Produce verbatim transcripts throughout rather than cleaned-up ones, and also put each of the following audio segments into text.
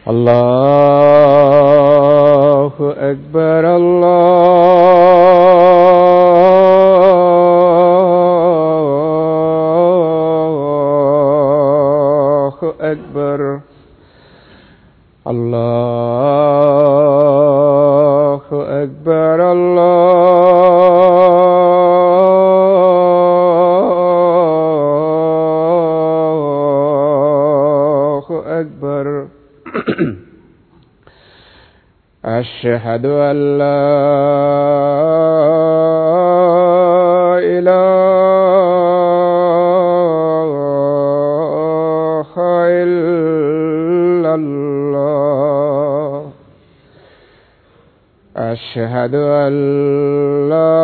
الله أكبر الله أكبر الله أكبر الله أكبر. أشهد أن لا إله إلا الله. أشهد أن لا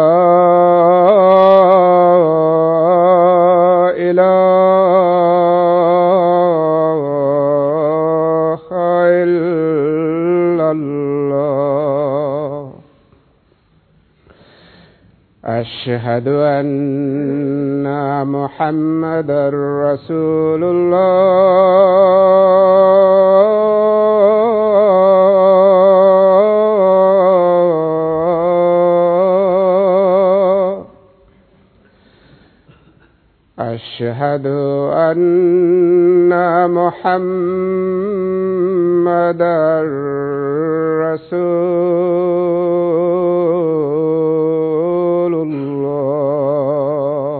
إله إلا الله. أشهد أن محمدا رسول الله. أشهد أن محمدا رسول الله.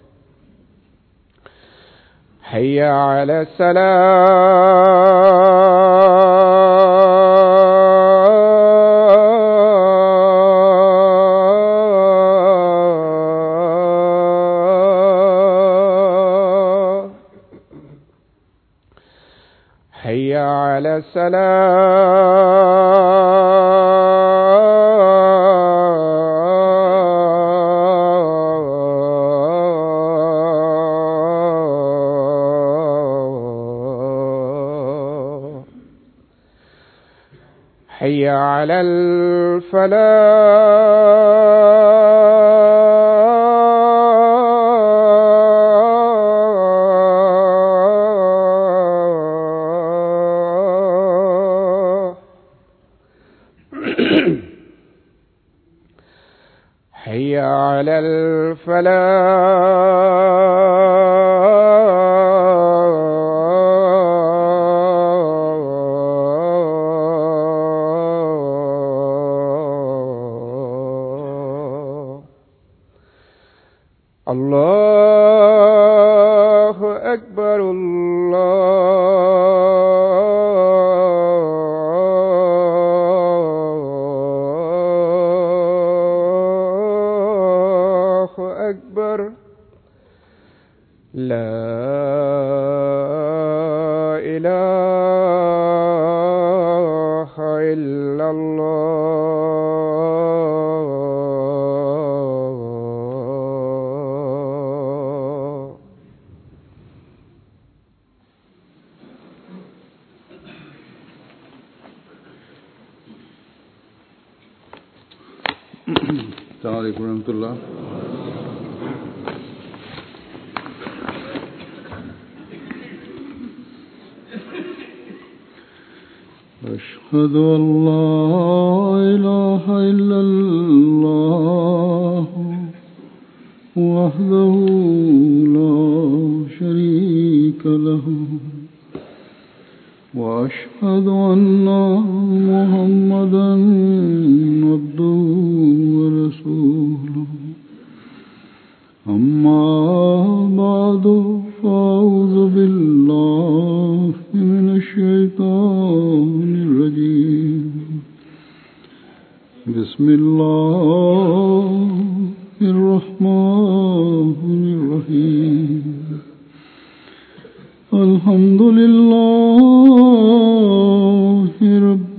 حي على الصلاة. حي على الصلاة. حي على الفلاح. حي على الفلاح. الله أكبر الله أكبر. لا إله إلا الله. السلام عليكم ورحمة الله. أشهد أن لا إله إلا الله وحده لا شريك له وأشهد أن محمدا عبده ورسوله. أما بعد فأعوذ بالله من الشيطان الرجيم. بسم الله الرحمن الرحيم. الحمد لله رب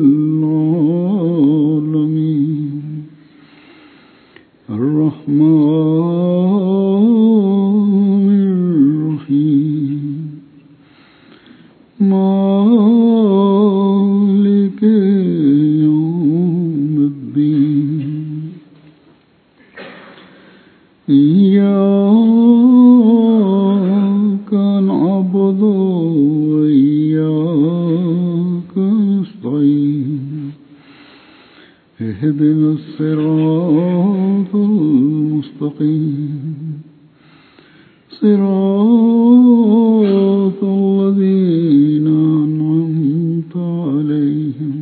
العالمين. الرحمن الرحيم. مالك يوم الدين. إياك نعبد وإياك اهدنا الصراط المستقيم صراط الذين أنعمت عليهم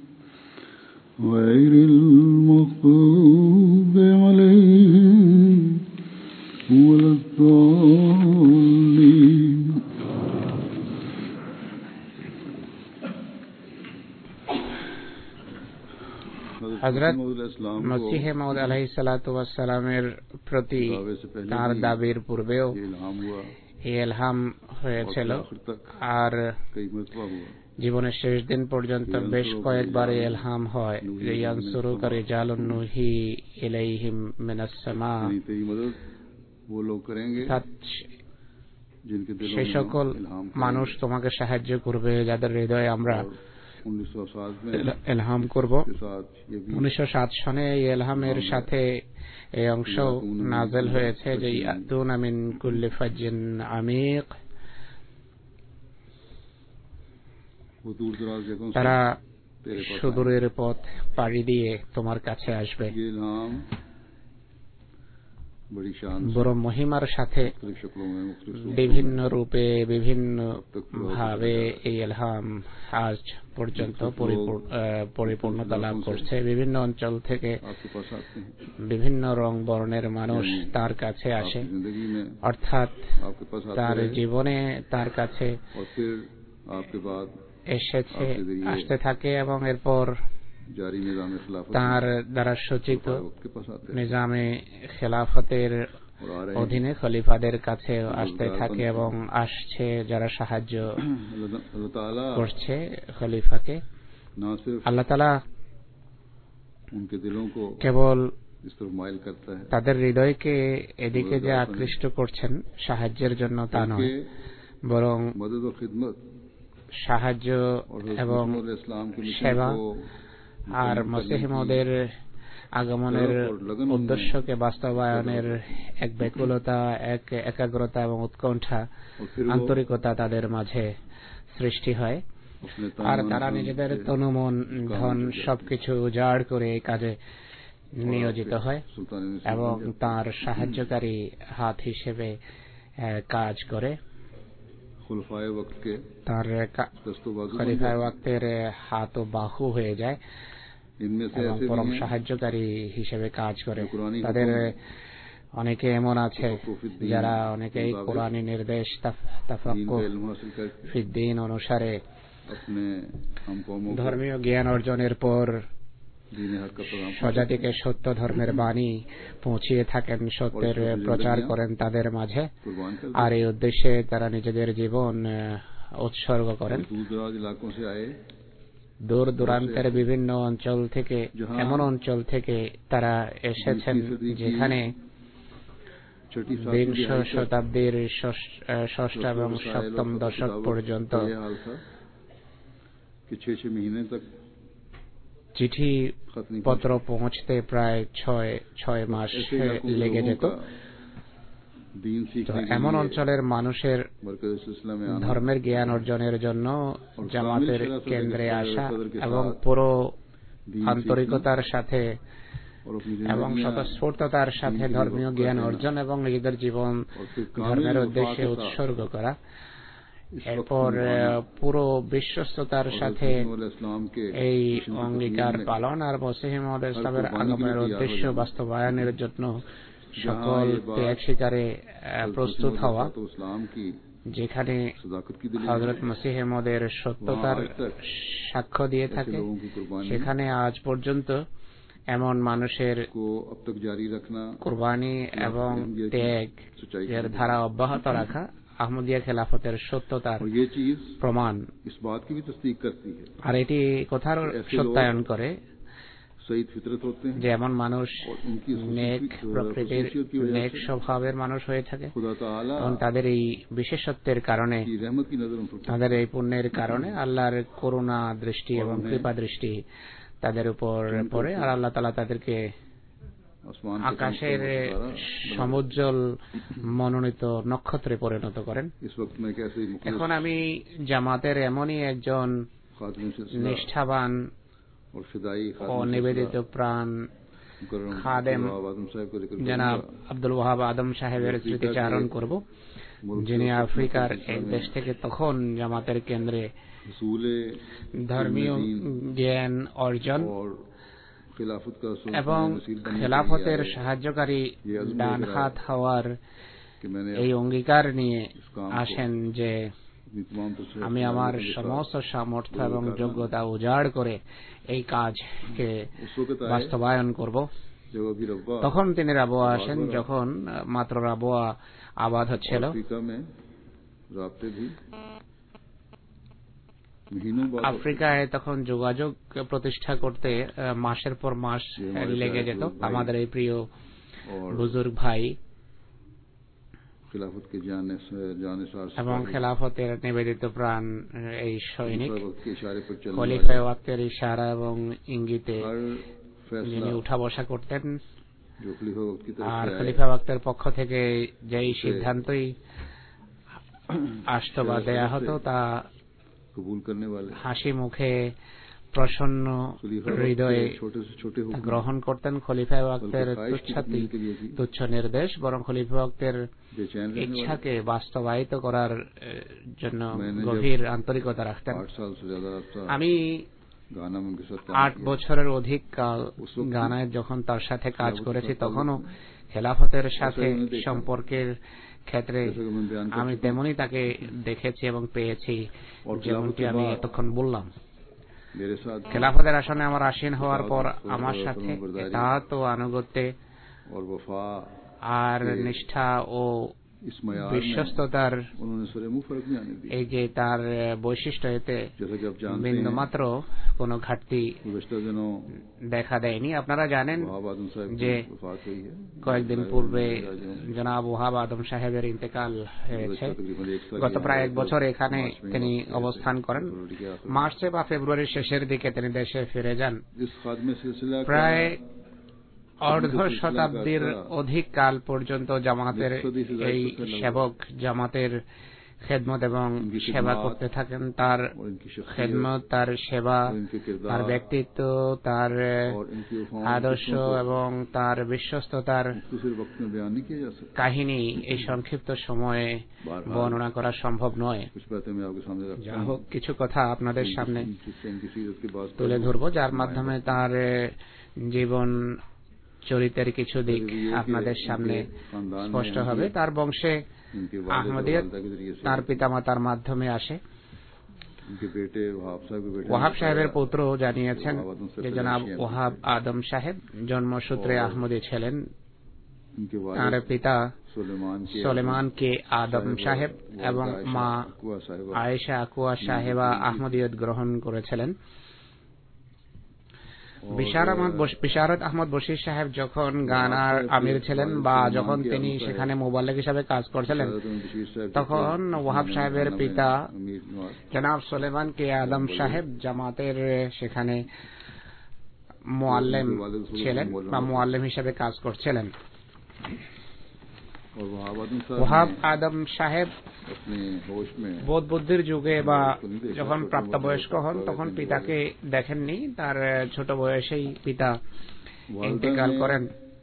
غير المغضوب عليهم ولا الضالين. হযরত মসিহ মাউদ আলাইহিস সালাতু ওয়াস সালামের প্রতি তার দাবির পূর্বেও এই ইলহাম হয়েছিল আর জীবনের শেষ দিন পর্যন্ত বেশ কয়েকবার এই ইলহাম হয় যে ইয়ানসুরুকা রিজালুন নুহি ইলাইহিম মিনাস সামা, সেই সকল মানুষ তোমাকে সাহায্য করবে যাদের হৃদয়ে আমরা ইলহাম করব। উনিশশো সাত সনে এই ইলহামের সাথে এই অংশ নাযিল হয়েছে যে ইয়াতুনা মিন কুল্লি ফাজ্জিন আমিক, তারা সুদূরের পথ পাড়ি দিয়ে তোমার কাছে আসবে। বড় মহিমার সাথে বিভিন্ন রূপে বিভিন্ন ভাবে এই ইলহাম আজ পর্যন্ত পরিপূর্ণতা লাভ করছে। বিভিন্ন অঞ্চল থেকে বিভিন্ন রং বর্ণের মানুষ তার কাছে আসে, অর্থাৎ তার জীবনে তার কাছে এসেছে আসতে থাকে এবং এরপর তার দ্বারা সূচিত নিজামে খেলাফতের অধীনে খলিফাদের কাছে আসতে থাকে এবং আসছে যারা সাহায্য করছে খলিফাকে। আল্লাহ তাআলা কেবল তাদের হৃদয়কে এদিকে যে আকৃষ্ট করছেন সাহায্যের জন্য তা নয়, বরং সাহায্য এবং সেবা আর মসিহ মাউদের আগমনের উদ্দেশ্যকে বাস্তবায়নের এক ব্যাকুলতা, এক একাগ্রতা এবং উৎকণ্ঠা, আন্তরিকতা তাদের মাঝে সৃষ্টি হয়। আর তারা নিজেদের তনু মন ধন সবকিছু উজাড় করে এই কাজে নিয়োজিত হয় এবং তার সাহায্যকারী হাত হিসেবে কাজ করে। তার খলিফায়ে ওয়াক্তের হাত ও বাহু হয়ে যায় এবং পরম সাহায্যকারী হিসেবে কাজ করে। তাদের অনেকে এমন আছে যারা অনেকেই কোরআনী নির্দেশ তাফাক্কুহ ফিদ্দীন অনুসারে ধর্মীয় জ্ঞান অর্জনের পর স্বজাতিকে সত্য ধর্মের বাণী পৌঁছিয়ে থাকেন, সত্যের প্রচার করেন তাদের মাঝে, আর এই উদ্দেশ্যে তারা নিজেদের জীবন উৎসর্গ করেন। দূর দূরান্তের বিভিন্ন অঞ্চল থেকে, এমন অঞ্চল থেকে তারা এসেছেন যেখানে বিংশ শতাব্দীর ষষ্ঠ এবং সপ্তম দশক পর্যন্ত চিঠি পত্র পৌঁছতে প্রায় ছয় ছয় মাস লেগে যেত। এমন অঞ্চলের মানুষের ধর্মের জ্ঞান অর্জনের জন্য জামাতের কেন্দ্রে আসা এবং পুরো আন্তরিকতার সাথে এবং স্বতঃস্ফূর্ততার সাথে ধর্মীয় জ্ঞান অর্জন এবং নিজেদের জীবন ধর্মের উদ্দেশ্যে উৎসর্গ করা, এরপর পুরো বিশ্বস্ততার সাথে এই অঙ্গীকার পালন আর মসিহ মাউদ ইসলামের আগমনের উদ্দেশ্য বাস্তবায়নের জন্য সকল ত্যাগ স্বীকারে প্রস্তুত হওয়া, যেখানে হযরত মসিহ মাউদের সত্যতার সাক্ষ্য দিয়ে থাকে, সেখানে আজ পর্যন্ত এমন মানুষের কুরবানি এবং ত্যাগ এর ধারা অব্যাহত রাখা আহমদিয়া খেলাফতের সত্যতার প্রমাণ। আর এটি কথার সত্যায়ন করে যে এমন মানুষ নেক প্রকৃতির, নেক স্বভাবের মানুষ হয়ে থাকে এবং তাদের এই বিশেষত্বের কারণে, তাদের এই পুণ্যের কারণে আল্লাহর করুণা দৃষ্টি এবং কৃপা দৃষ্টি তাদের উপর পড়ে আর আল্লাহ তাআলা তাদেরকে আকাশের সমুজ্জ্বল মনোনীত নক্ষত্রে পরিণত করেন। এখন আমি জামাতের এমনই একজন নিষ্ঠাবান ও নিবেদিত প্রাণ খাদেম জনাব আব্দুল ওয়াহাব আদম সাহেবের স্মৃতিচারণ করব, যিনি আফ্রিকার এক দেশ থেকে তখন জামাতের কেন্দ্রে ধর্মীয় জ্ঞান অর্জন এবং খেলাফতের সাহায্যকারী ডান হাত হওয়ার এই অঙ্গীকার নিয়ে আসেন যে আমি আমার সমস্ত সামর্থ্য এবং যোগ্যতা উজাড় করে এই কাজকে বাস্তবায়ন করব। তখন তিনি রাবোয়া আসেন, যখন মাত্র রাবোয়া আবাদ হচ্ছিল। আফ্রিকায় তখন যোগাযোগ প্রতিষ্ঠা করতে মাসের পর মাস লেগে যেত। আমাদের এই প্রিয় বুজুর্গ ভাই এবং খেলাফতের নিবেদিত প্রাণ এই সৈনিক খলিফা ওয়াক্তের ইশারা এবং ইঙ্গিতে যিনি উঠা বসা করতেন, আর খলিফা ওয়াক্তের পক্ষ থেকে যেই সিদ্ধান্তই আসতো বা দেয়া হতো তা হাসি মুখে প্রসন্ন হৃদয়ে গ্রহণ করতেন। খলিফা ওয়াক্তের তুচ্ছ নির্দেশ বরং খলিফা ওয়াক্তের ইচ্ছাকে বাস্তবায়িত করার জন্য গভীর আন্তরিকতা রাখতেন। আমি আট বছরের অধিক কাল গানায় যখন তার সাথে কাজ করেছি, তখনও খেলাফতের সাথে সম্পর্কের ক্ষেত্রে আমি তেমনই তাকে দেখেছি এবং পেয়েছি, যেমনটি আমি এতক্ষণ বললাম। খেলাফতের আসনে আমার আসীন হওয়ার পর আমার সাথে এতাআত ও আনুগত্যে আর নিষ্ঠা ও বিশ্বস্ততার এই যে তার বৈশিষ্ট্য, এতে বিন্দুমাত্র কোনো ঘাটতি দেখা দেয়নি। আপনারা জানেন যে কয়েকদিন পূর্বে জনাব ওয়াহাব আদম সাহেবের ইন্তেকাল হয়েছে। গত প্রায় এক বছর এখানে তিনি অবস্থান করেন। মার্চে বা ফেব্রুয়ারির শেষের দিকে তিনি দেশে ফিরে যান। প্রায় অর্ধ শতাব্দীর অধিক কাল পর্যন্ত জামাতের এই সেবক জামাতের খেদমত এবং সেবা করতে থাকেন। তার খেদমত, তার সেবা, তার ব্যক্তিত্ব, তার আদর্শ এবং তার বিশ্বস্ততার কাহিনী এই সংক্ষিপ্ত সময়ে বর্ণনা করা সম্ভব নয়। যা হোক, কিছু কথা আপনাদের সামনে তুলে ধরব, যার মাধ্যমে তার জীবন চরিত্রের কিছু দিক আপনাদের সামনে স্পষ্ট হবে। তার বংশে আহমদিয়ত তার পিতামাতার মাধ্যমে আসে। ওয়াহাব সাহেবের পুত্র জানিয়েছেন যে জনাব ওয়াহাব আদম সাহেব জন্মসূত্রে আহমদী ছিলেন। তার পিতা সুলেমান কে আদম সাহেব এবং মা আয়েশা আকুয়া সাহেবা আহমদিয়ত গ্রহণ করেছিলেন। বিশারত আহমদ বশির সাহেব যখন গানার আমির ছিলেন বা যখন তিনি সেখানে মুবাল্লিগ হিসাবে কাজ করছিলেন, তখন ওয়াহাব সাহেবের পিতা জনাব সুলেমান কে আদম সাহেব জামাতের সেখানে মুআল্লিম ছিলেন বা মুআল্লিম হিসাবে কাজ করছিলেন। ওয়াহাব আদম সাহেব বোধ বুদ্ধির যুগে বা যখন প্রাপ্তবয়স্ক হন তখন পিতাকে দেখেননি। তার ছোট বয়সেই পিতা ইন্তেকাল করেন।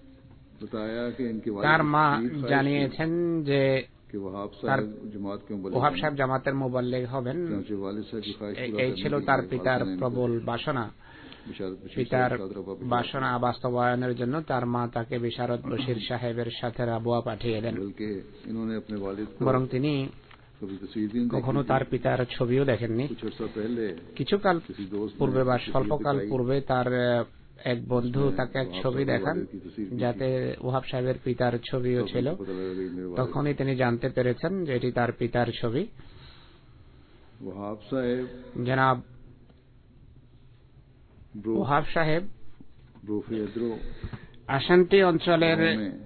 তার মা জানিয়েছেন যে ওয়াহাব সাহেব জামাতের মুবাল্লিগ হবেন। এই ছিল তার পিতার প্রবল বাসনা। পিতার বাসনা বাস্তবায়নের জন্য তার মা তাকে বিশারত বশির সাহেবের সাথে রাবোয়া পাঠিয়ে দেন। বরং তিনি কখনো তার পিতার ছবিও দেখেননি। কিছুকাল পূর্বে বা স্বল্পকাল পূর্বে তার এক বন্ধু তাকে এক ছবি দেখান, যাতে ওয়াহাব সাহেবের পিতার ছবিও ছিল। তখনই তিনি জানতে পেরেছেন যে এটি তার পিতার ছবি। জনাব ওয়াহাব সাহেব আশান্তি অঞ্চলের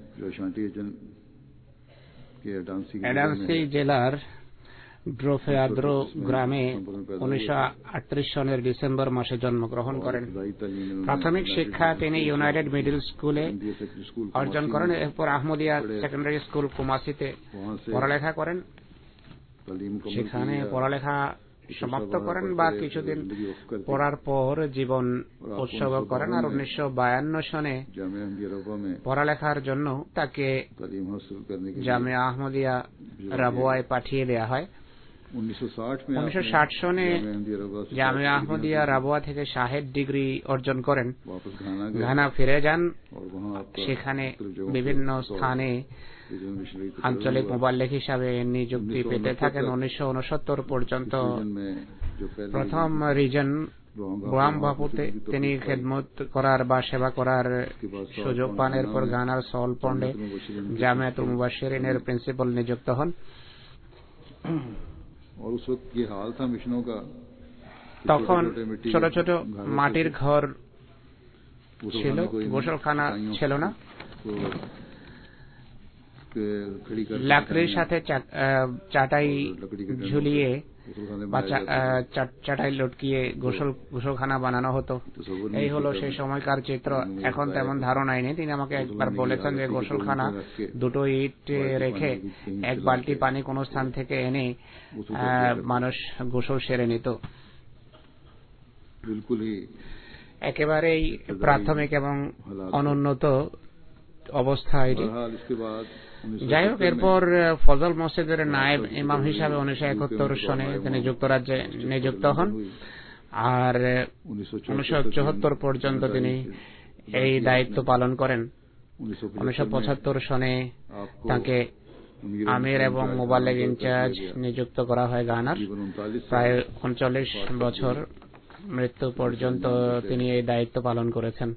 এডান্সি জেলার ড্রোফেয়াদ্রো গ্রামে উনিশশো আটত্রিশ সনের ডিসেম্বর মাসে জন্মগ্রহণ করেন। প্রাথমিক শিক্ষা তিনি ইউনাইটেড মিডল স্কুলে অর্জন করেন। এরপর আহমদিয়া সেকেন্ডারি স্কুল কুমাসিতে পড়ালেখা করেন। সেখানে পড়ালেখা সমাপ্ত করেন বা কিছুদিন পড়ার পর জীবন উৎসর্গ করেন। আর উনিশশো বায়ান্ন সনে পড়ালেখার জন্য তাকে জামিয়া আহমদিয়া রাবুয়ায় পাঠিয়ে দেয়া হয়। উনিশশো ষাট সনে জামিয়া আহমদিয়া রাবুয়া থেকে শাহেদ ডিগ্রি অর্জন করেন, ঘানা ফিরে যান। সেখানে বিভিন্ন স্থানে আঞ্চলিক মুবাল্লিগ হিসাবে নিযুক্তি পেতে থাকেন। উনিশশো উনসত্তর পর্যন্ত প্রথম রিজন ব্রাহ্মপুতে তিনি খেদমত করার বা সেবা করার সুযোগ পান। এরপর ঘানার সল পন্ডে জামিয়াতুল মুবাশশিরিনের প্রিন্সিপাল নিযুক্ত হন। তখন ছোট ছোট মাটির ঘর ছিল, গোসলখানা ছিল না। লাকড়ির সাথে চাটাই ঝুলিয়ে বা চাটাই লটকিয়ে গোসল গোসলখানা বানানো হতো। এই হলো সেই সময়কার চিত্র। এখন তেমন ধারণাই নেই। তিনি আমাকে একবার বলেছেন যে গোসলখানা দুটো ইট রেখে এক বালতি পানি কোন স্থান থেকে এনে মানুষ গোসল সেরে নিত। একেবারেই প্রাথমিক এবং অনুন্নত অবস্থা এটি। যাই হোক, এরপর ফজল মসজিদের নায়েব ইমাম হিসাবে উনিশশো একাত্তর সনে তিনি যুক্তরাজ্যে নিযুক্ত হন। আর উনিশশো চুয়াত্তর পর্যন্ত তিনি এই দায়িত্ব পালন করেন। উনিশশো পঁচাত্তর সনে তাকে আমির এবং মুবাল্লিগ ইনচার্জ নিযুক্ত করা হয় গানার। প্রায় উনচল্লিশ বছর মৃত্যু পর্যন্ত তিনি এই দায়িত্ব পালন করেছেন।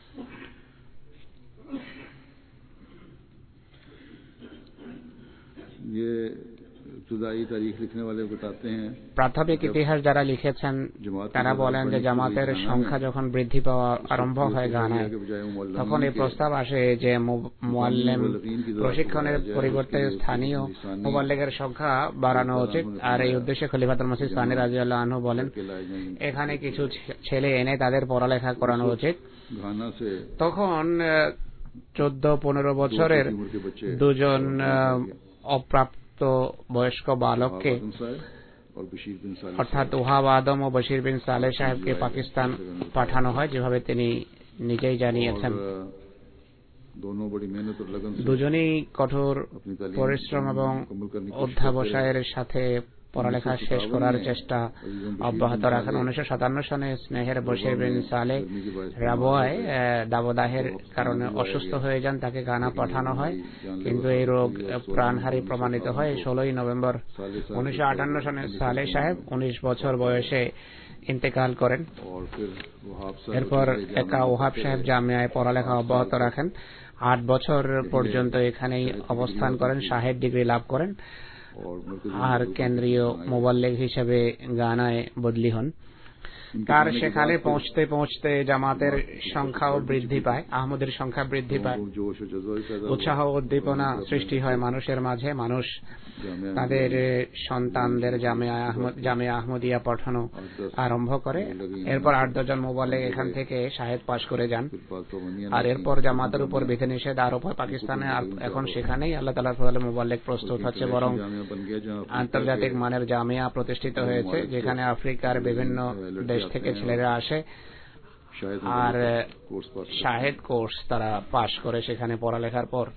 প্রাথমিক ইতিহাস যারা লিখেছেন তারা বলেন যে জামাতের সংখ্যা যখন বৃদ্ধি পাওয়া আরম্ভ হয় গানায়, তখন এই প্রস্তাব আসে যে মুআল্লিম প্রশিক্ষণের পরিবর্তে স্থানীয় মুবাল্লিগের সংখ্যা বাড়ানো উচিত। আর এই উদ্দেশ্যে খলিফাতুল মসিহ সানি রাদিয়াল্লাহু আনহু বলেন এখানে কিছু ছেলে এনে তাদের পড়ালেখা করানো উচিত। তখন চোদ্দ পনেরো বছরের দুজন অপ্রাপ্ত বয়স্ক বালককে অর্থাৎ ওহাব আদম ও বশির বিন সালেহ সাহেবকে পাকিস্তান পাঠানো হয়, যেভাবে তিনি নিজেই জানিয়েছেন। দুজনেই কঠোর পরিশ্রম এবং অধ্যাবসায়ের সাথে পড়ালেখা শেষ করার চেষ্টা অব্যাহত রাখেন। উনিশশো সাতান্ন সনে স্নেহের বশির বিন সালেহ রাবুয়ায় দাবদাহের কারণে অসুস্থ হয়ে যান, তাকে গানা পাঠানো হয়, কিন্তু এই রোগ প্রাণহারী প্রমাণিত হয়। ষোলোই নভেম্বর উনিশশো আটান্ন সনে সালেহ সাহেব উনিশ বছর বয়সে ইন্তেকাল করেন। এরপর একা ওহাব সাহেব জামিয়ায় পড়ালেখা অব্যাহত রাখেন। আট বছর পর্যন্ত এখানেই অবস্থান করেন, শাহেদ ডিগ্রি লাভ করেন আর কেন্দ্রীয় মুবাল্লিগ হিসেবে গানায় বদলি হন। তার সেখানে পৌঁছতে পৌঁছতে জামাতের সংখ্যাও বৃদ্ধি পায়, আহমদের সংখ্যা বৃদ্ধি পায়, উৎসাহ উদ্দীপনা সৃষ্টি হয় মানুষের মাঝে। মানুষ তাদের সন্তানদের জামিয়া আহমদ জামিয়া আহমদিয়া পাঠানো আরম্ভ করে। এরপর আট দশজন মুবাল্লিগ এখান থেকে শাহেদ পাশ করে যান। আর এরপর জামাতের উপর বিধিনিষেধ আরোপ হয় পাকিস্তানে। আর এখন সেখানেই আল্লাহ তাআলার ফজলে মুবাল্লিগ প্রস্তুত হচ্ছে, বরং আন্তর্জাতিক মানের জামিয়া প্রতিষ্ঠিত হয়েছে, যেখানে আফ্রিকার বিভিন্ন দেশ থেকে ছেলেরা আসে আর শাহেদ কোর্স তারা পাশ করে সেখানে পড়ালেখার পর।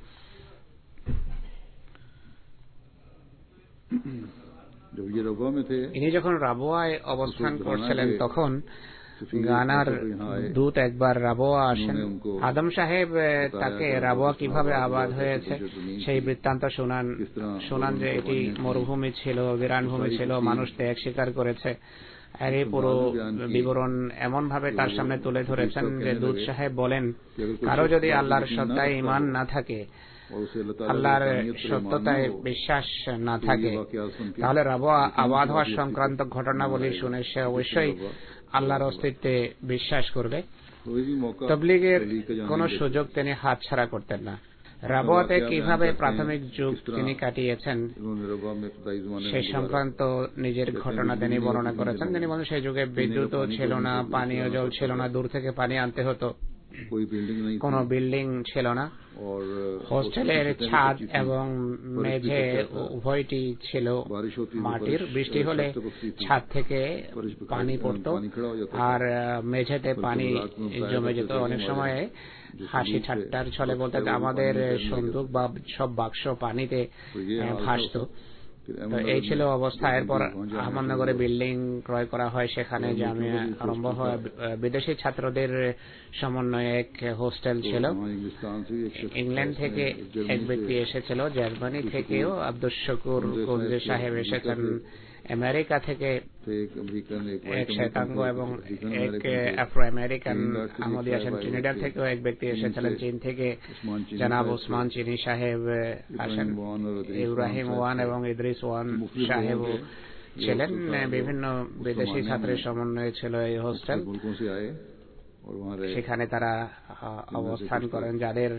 ইনি যখন রাবুয়ায় অবস্থান করছিলেন তখন গানার দূত একবার রাবুয়া আসেন। আদম সাহেব তাকে রাবুয়া কিভাবে আবাদ হয়েছে সেই বৃত্তান্ত শোনান শোনান যে এটি মরুভূমি ছিল, বিরান ভূমি ছিল, মানুষ ত্যাগ স্বীকার করেছে। আর এই পুরো বিবরণ এমন ভাবে তার সামনে তুলে ধরেছেন যে দূত সাহেব বলেন, কারো যদি আল্লাহর সত্তায় ঈমান না থাকে, আল্লাহর সত্যতায় বিশ্বাস না থাকে, তাহলে রাবুয়া আবাদ হওয়ার সংক্রান্ত ঘটনাবলী শুনে সে অবশ্যই আল্লাহর অস্তিত্বে বিশ্বাস করবে। তাবলীগের কোন সুযোগ তিনি হাতছাড়া করতেন না। রাবুয়াতে কিভাবে প্রাথমিক যুগ তিনি কাটিয়েছেন সে সংক্রান্ত নিজের ঘটনা তিনি বর্ণনা করেছেন। তিনি বলেন সেই যুগে বিদ্যুৎও ছিল না, পানীয় জল ছিল না, দূর থেকে পানি আনতে হতো। কোনো বিল্ডিং ছিল না। হোস্টেলের ছাদ এবং মেঝে উভয়টি ছিল মাটির। বৃষ্টি হলে ছাদ থেকে পানি পড়তো আর মেঝেতে পানি জমে যেত। অনেক সময় হাসি ঠাট্টার ছলে বলতে আমাদের সন্দুক বা সব বাক্স পানিতে ভাসতো। তো এই ছিল অবস্থা। এরপর আহমদনগরে বিল্ডিং ক্রয় করা হয়, সেখানে জামিয়া আরম্ভ হয়। বিদেশি ছাত্রদের সমন্বয়ে এক হোস্টেল ছিল। ইংল্যান্ড থেকে এক ব্যক্তি এসেছিল, জার্মানি থেকেও আব্দুস শুকুর কুঞ্জি সাহেব এসেছেন, আমেরিকা থেকে এক শ্বেতাঙ্গ এবং এক আফ্রো আমেরিকান আহমদি আসেন, ট্রিনিডাড থেকেও এক ব্যক্তি এসেছিলেন, চীন থেকে জনাব ওসমান চিনি সাহেব আসেন, ইব্রাহিম ওয়ান এবং ইদ্রিস ওয়ান সাহেব ছিলেন। বিভিন্ন বিদেশি ছাত্রের সমন্বয়ে ছিল এই হোস্টেল। সেখানে তারা অবস্থান করেন, যাদের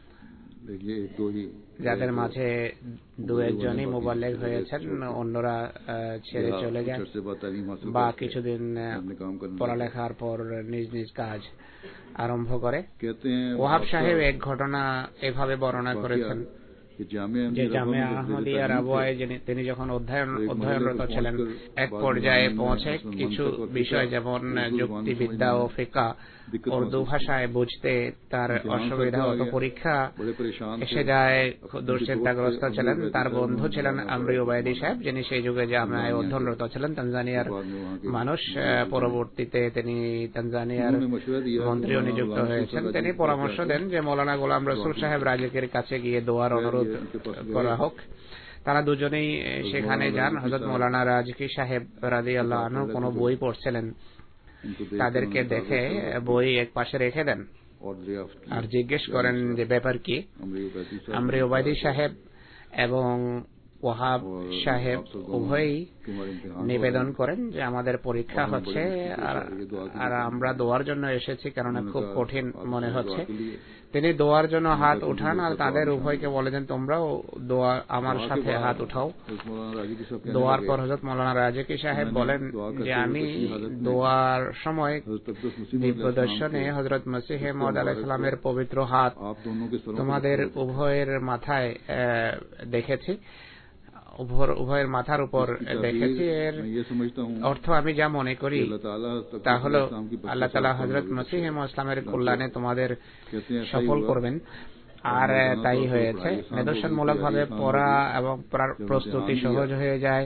যাদের মাঝে দু একজনই মুবাল্লিগ হয়েছেন, অন্যরা ছেড়ে চলে যান বা কিছুদিন পড়ালেখার পর নিজ নিজ কাজ আরম্ভ করে। ওয়াহাব সাহেব এক ঘটনা এভাবে বর্ণনা করেছেন যে জামিয়া আহমদিয়ার আবহাওয়ায় তিনি যখন অধ্যয়ন অধ্যয়নরত ছিলেন, এক পর্যায়ে পৌঁছে কিছু বিষয় যেমন যুক্তিবিদ্যা ও ফিকহ উর্দু ভাষায় বুঝতে তার অসুবিধা হতো। পরীক্ষা এসে যায়, দুশ্চিন্তাগ্রস্ত ছিলেন। তার বন্ধু ছিলেন আমরি ওবায়দী সাহেব, যিনি সেই যুগে জামিয়ায় অধ্যয়নরত ছিলেন, তানজানিয়ার মানুষ। পরবর্তীতে তিনি তানজানিয়ার মন্ত্রীও নিযুক্ত হয়েছেন। তিনি পরামর্শ দেন যে মৌলানা গোলাম রসুল সাহেব রাজিকের কাছে গিয়ে দোয়ার অনুরোধ করা হোক। তারা দুজনেই সেখানে যান। হযরত মৌলানা রাজকি সাহেব রাদিয়াল্লাহু আনহু কোনো বই পড়ছিলেন, তাদেরকে দেখে বই এক পাশে রেখে দেন আর জিজ্ঞেস করেন যে ব্যাপার কি। আমরি ওবায়দী সাহেব এবং ওয়াহাব সাহেব উভয়ই নিবেদন করেন যে আমাদের পরীক্ষা হচ্ছে আর আমরা দোয়ার জন্য এসেছি, কেননা খুব কঠিন মনে হচ্ছে। তিনি দোয়ার জন্য হাত উঠান আর তাদের উভয়কে বলে দেন তোমরাও দোয়া আমার সাথে হাত উঠাও। দোয়ার পর হযরত মাওলানা রাজিকি সাহেব বলেন যে আমি দোয়ার সময় দিব্য দর্শনে হযরত মসিহ মাউদ আলাইহিস সালামের পবিত্র হাত তোমাদের উভয়ের মাথায় দেখেছি, উভয়ের মাথার উপর দেখেছি। এর অর্থ আমি যা মনে করি তা হলো আল্লাহ তাআলা হযরত মসিহ মাউদ ইসলামের কল্যাণে তোমাদের সফল করবেন। আর তাই হয়েছে। নিদর্শনমূলক ভাবে পড়া এবং প্রস্তুতি সহজ হয়ে যায়।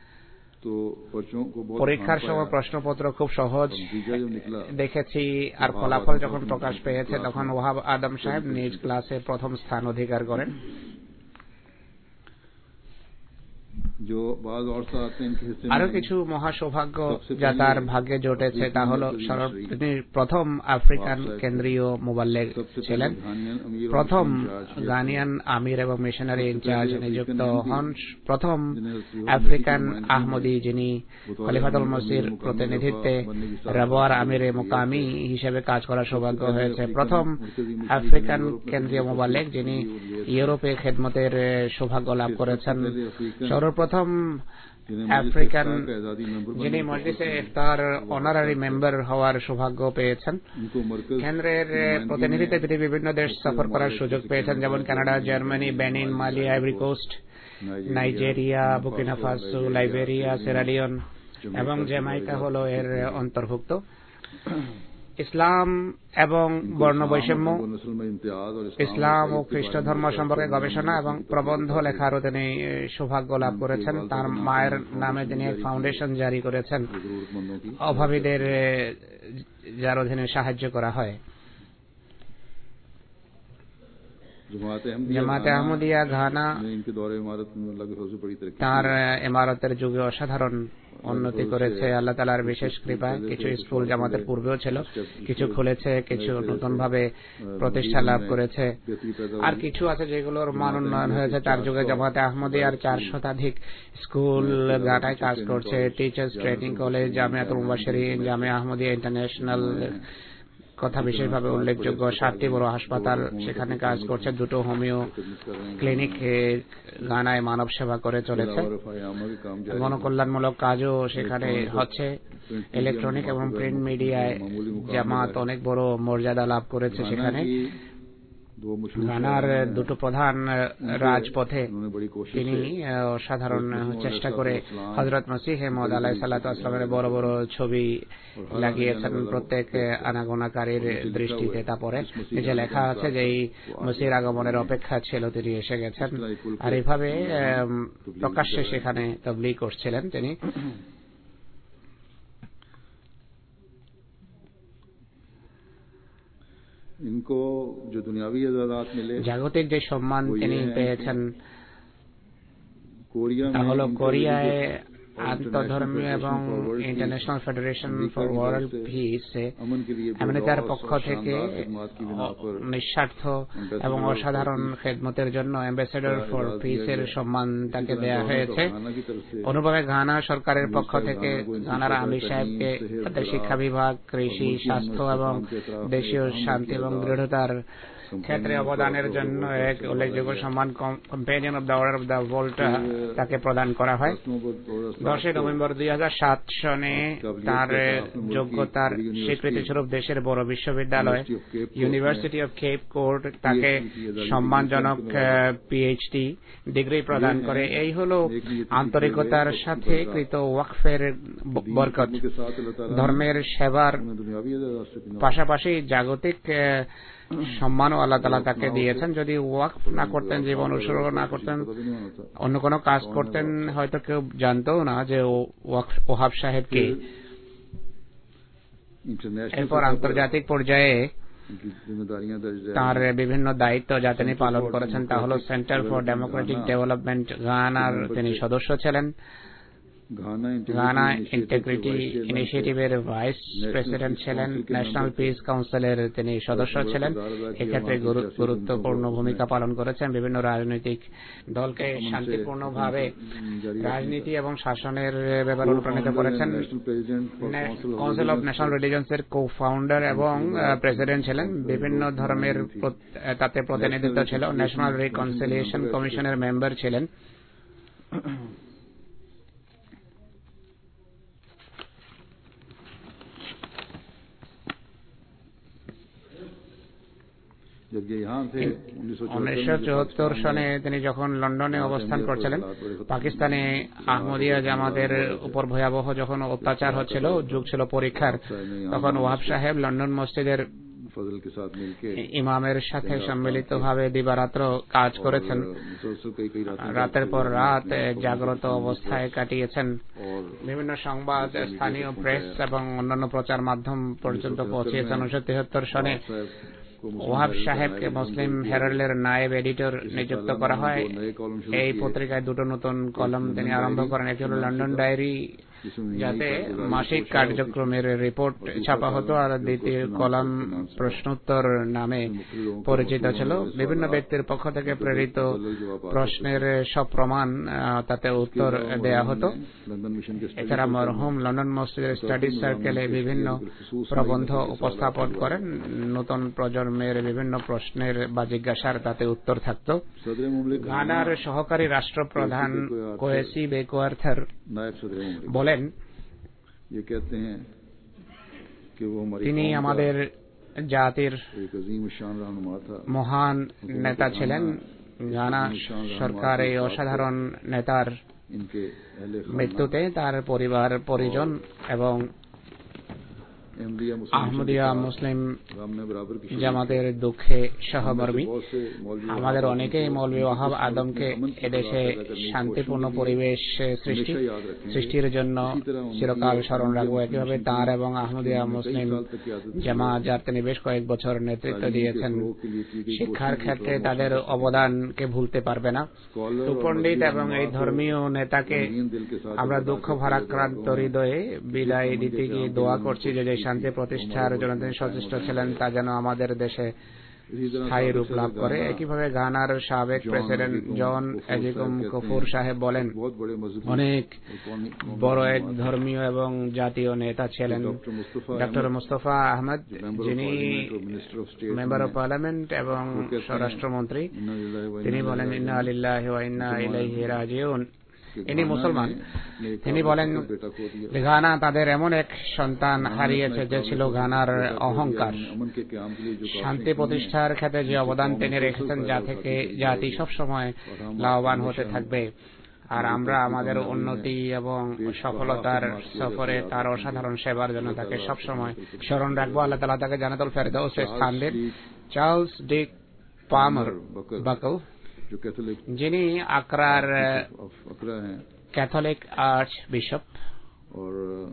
পরীক্ষার সময় প্রশ্নপত্র খুব সহজ দেখেছি আর ফলাফল যখন প্রকাশ পেয়েছে তখন ওয়াহাব আদম সাহেব নিজ ক্লাসে প্রথম স্থান অধিকার করেন। আরো কিছু মহা সৌভাগ্য যা তার ভাগ্যে জুটেছে তা হল তিনি প্রথম আফ্রিকান কেন্দ্রীয় মুবাল্লিগ ছিলেন, প্রথম গানিয়ান আমির এবং মিশনারি ইনচার্জ নিযুক্ত হন, প্রথম আফ্রিকান আহমদি যিনি খলিফাতুল মসির প্রতিনিধিত্বে রাবওয়ার আমিরে মুকামি হিসেবে কাজ করার সৌভাগ্য হয়েছে, প্রথম আফ্রিকান কেন্দ্রীয় মুবাল্লিগ যিনি ইউরোপে খেদমতের সৌভাগ্য লাভ করেছেন, সর্বপ্রথম আফ্রিকান যিনি মজলিসে ইফতার অনারারি মেম্বার হওয়ার সৌভাগ্য পেয়েছেন। কেন্দ্রের প্রতিনিধিত্বে তিনি বিভিন্ন দেশ সফর করার সুযোগ পেয়েছেন, যেমন Canada, Germany, Benin, Mali, Ivory Coast, Nigeria, Burkina Faso, Liberia, Sierra Leone এবং জ্যামাইকা হল এর অন্তর্ভুক্ত। ইসলাম এবং বর্ণ বৈষম্য, ইসলাম ও খ্রিস্ট ধর্ম সম্পর্কে গবেষণা এবং প্রবন্ধ লেখারও তিনি সৌভাগ্য লাভ করেছেন। তার মায়ের নামে তিনি এক ফাউন্ডেশন জারি করেছেন, অভাবীদের যার অধীনে সাহায্য করা হয়। জামাতে আহমদিয়া ঘানা তার ইমারতের যুগে অসাধারণ উন্নতি করেছে আল্লাহ তাআলার বিশেষ কৃপায়। কিছু স্কুল জামাতের পূর্বেও ছিল, কিছু খুলেছে, কিছু নতুন ভাবে প্রতিষ্ঠা লাভ করেছে, আর কিছু আছে যেগুলোর মান উন্নয়ন হয়েছে। তার যুগে জামাতে আহমদিয়ার চার শতাধিক স্কুল গাটায় কাজ করছে, teachers training college, Jamiatul Mubashshirin, Jamia Ahmadiyya international কথা বিশেষভাবে উল্লেখযোগ্য। সাতটি বড় হাসপাতাল সেখানে কাজ করছে, দুটো হোমিও ক্লিনিক গানায় মানব সেবা করে চলেছে, গণকল্যাণমূলক কাজও সেখানে হচ্ছে। ইলেকট্রনিক এবং প্রিন্ট মিডিয়ায় জামাত অনেক বড় মর্যাদা লাভ করেছে সেখানে। গানার দুটো প্রধান রাজপথে তিনি অসাধারণ চেষ্টা করে হযরত মসিহ মওউদ আলাইহিস সালাতু ওয়াস সালামের বড় বড় ছবি লাগিয়েছেন প্রত্যেক আনাগোনাকারীর দৃষ্টিতে। তারপরে নিচে লেখা আছে যে এই মসিহের আগমনের অপেক্ষা ছিল, তিনি এসে গেছেন। আর এইভাবে প্রকাশ্যে সেখানে তাবলীগ করছিলেন তিনি। জাগতিক যে সম্মান তিনি পেয়েছেন তা হল কোরিয়ায় আন্তঃধর্মীয় এবং international federation for world peace আমেরিকার পক্ষ থেকে নিঃস্বার্থ এবং অসাধারণ খেদমতের জন্য অ্যাম্বাসেডর ফর পিস এর সম্মান তাকে দেয়া হয়েছে। অনুভবে ঘানা সরকারের পক্ষ থেকে ঘানার আমির সাহেবকে তাদের শিক্ষা বিভাগ, কৃষি, স্বাস্থ্য এবং দেশীয় শান্তি এবং দৃঢ়তার ক্ষেত্রে অবদানের জন্য এক উল্লেখযোগ্য সম্মান companion of the order of the Volta তাকে প্রদান করা হয়। দশই নভেম্বর দুই হাজার সাত সনে তার যোগ্যতার স্বীকৃতি স্বরূপ দেশের বড় বিশ্ববিদ্যালয় ইউনিভার্সিটি অব কেপ কোড তাকে সম্মানজনক পিএইচডি ডিগ্রি প্রদান করে। এই হল আন্তরিকতার সাথে কৃত ওয়াকফের বরকত। ধর্মের সেবার পাশাপাশি জাগতিক সম্মানও আল্লাহ তাআলা তাকে দিয়েছেন। যদি ওয়াকফ না করতেন, জীবন উৎসর্গ না করতেন, অন্য কোনো কাজ করতেন, হয়তো কেউ জানতো না যে ওহাব সাহেব কে। এরপর আন্তর্জাতিক পর্যায়ে তার বিভিন্ন দায়িত্ব যা তিনি পালন করেছেন তা হল সেন্টার ফর ডেমোক্রেটিক ডেভেলপমেন্ট গানার তিনি সদস্য ছিলেন। গানা ইন্টিগ্রিটি ইনিশিয়েটিভের ভাইস প্রেসিডেন্ট ছিলেন। ন্যাশনাল পিস কাউন্সিলের তিনি সদস্য ছিলেন। এক্ষেত্রে গুরুত্বপূর্ণ ভূমিকা পালন করেছেন। বিভিন্ন রাজনৈতিক দলকে শান্তিপূর্ণভাবে রাজনীতি এবং শাসনের ব্যাপারে অনুপ্রাণিত করেছেন। কাউন্সিল অব ন্যাশনাল রিলিজিয়নস এর কো ফাউন্ডার এবং প্রেসিডেন্ট ছিলেন। বিভিন্ন ধর্মের তাতে প্রতিনিধিত্ব ছিল। ন্যাশনাল রিকনসিলিয়েশন কমিশনের মেম্বার ছিলেন। উনিশশো চুয়াত্তর সনে তিনি যখন লন্ডনে অবস্থান করছিলেন, পাকিস্তানে আহমদিয়া জামাতের উপর ভয়াবহ যখন অত্যাচার হচ্ছিল, যুগ ছিল পরীক্ষার, তখন ওয়াহাব সাহেব লন্ডন মসজিদের ইমামের সাথে সম্মিলিতভাবে দিবারাত্র কাজ করেছেন। রাতের পর রাত জাগ্রত অবস্থায় কাটিয়েছেন। বিভিন্ন সংবাদ, স্থানীয় প্রেস এবং অন্যান্য প্রচার মাধ্যম পর্যন্ত পৌঁছিয়েছেন। উনিশশো তিহাত্তর সনে ওয়াহাব সাহেবকে মুসলিম হেরাল্ডের নায়েব এডিটর নিযুক্ত করা হয়। এই পত্রিকায় দুটো নতুন কলম তিনি আরম্ভ করেন। একটি হল লন্ডন ডায়েরি, যাতে মাসিক কার্যক্রমের রিপোর্ট ছাপা হতো, আর দ্বিতীয় কলাম প্রশ্নোত্তর নামে পরিচিত ছিল। বিভিন্ন ব্যক্তির পক্ষ থেকে প্রেরিত প্রশ্নের সব প্রমাণ তাতে উত্তর দেয়া হতো। এছাড়া মরহুম লন্ডন মসজিদের স্টাডি সার্কেলে বিভিন্ন প্রবন্ধ উপস্থাপন করেন। নতুন প্রজন্মের বিভিন্ন প্রশ্নের বা জিজ্ঞাসার তাতে উত্তর থাকত। ঘানার সহকারী রাষ্ট্রপ্রধান কোয়েসি বেকওয়ার্থার বলেন, তিনি আমাদের জাতির মহান নেতা ছিলেন। ঘানা সরকার এই অসাধারণ নেতার মৃত্যুতে তার পরিবার পরিজন এবং আহমদিয়া মুসলিম জামাতের দুঃখে সহমর্মী। আমাদের অনেকেই মৌলভী ওয়াহাব আদমকে এদেশে শান্তিপূর্ণ পরিবেশ সৃষ্টি সৃষ্টির জন্য চিরকাল স্মরণ রাখবো। একইভাবে তাঁর এবং আহমদিয়া মুসলিম জামাত, যার তিনি বেশ কয়েক বছর নেতৃত্ব দিয়েছেন, শিক্ষার ক্ষেত্রে তাদের অবদানকে ভুলতে পারবে না। সুপণ্ডিত এবং এই ধর্মীয় নেতাকে আমরা দুঃখ ভারাক্রান্ত হৃদয়ে বিদায় দিতে গিয়ে দোয়া করছি যে শান্তি প্রতিষ্ঠার জন্য তিনি সচেষ্ট ছিলেন, তা যেন আমাদের দেশে স্থায়ী রূপ লাভ করে। একইভাবে গানার সাবেক প্রেসিডেন্ট জন এজিকুম কফুর সাহেব বলেন, অনেক বড় এক ধর্মীয় এবং জাতীয় নেতা ছিলেন ডক্টর মুস্তফা আহমদ, যিনি মেম্বার অফ পার্লামেন্ট এবং স্বরাষ্ট্রমন্ত্রী। তিনি বলেন, ইন্না লিল্লাহি ওয়া ইন্না ইলাইহি রাজিউন। ইনি মুসলমান। তিনি বলেন, গানা তাদের এমন এক সন্তান হারিয়েছে যে ছিল গানার অহংকার। শান্তি প্রতিষ্ঠার ক্ষেত্রে যে অবদান তিনি রেখেছেন, যা থেকে জাতি সবসময় লাভবান হতে থাকবে। আর আমরা আমাদের উন্নতি এবং সফলতার সফরে তার অসাধারণ সেবার জন্য তাকে সবসময় স্মরণ রাখবো। আল্লাহ তাআলা তাকে জান্নাতুল ফেরদাউসে স্থান দেন। চার্লস ডি পালমার বাকল, যিনি আকরার कैथोलिक आर्च बिशप, और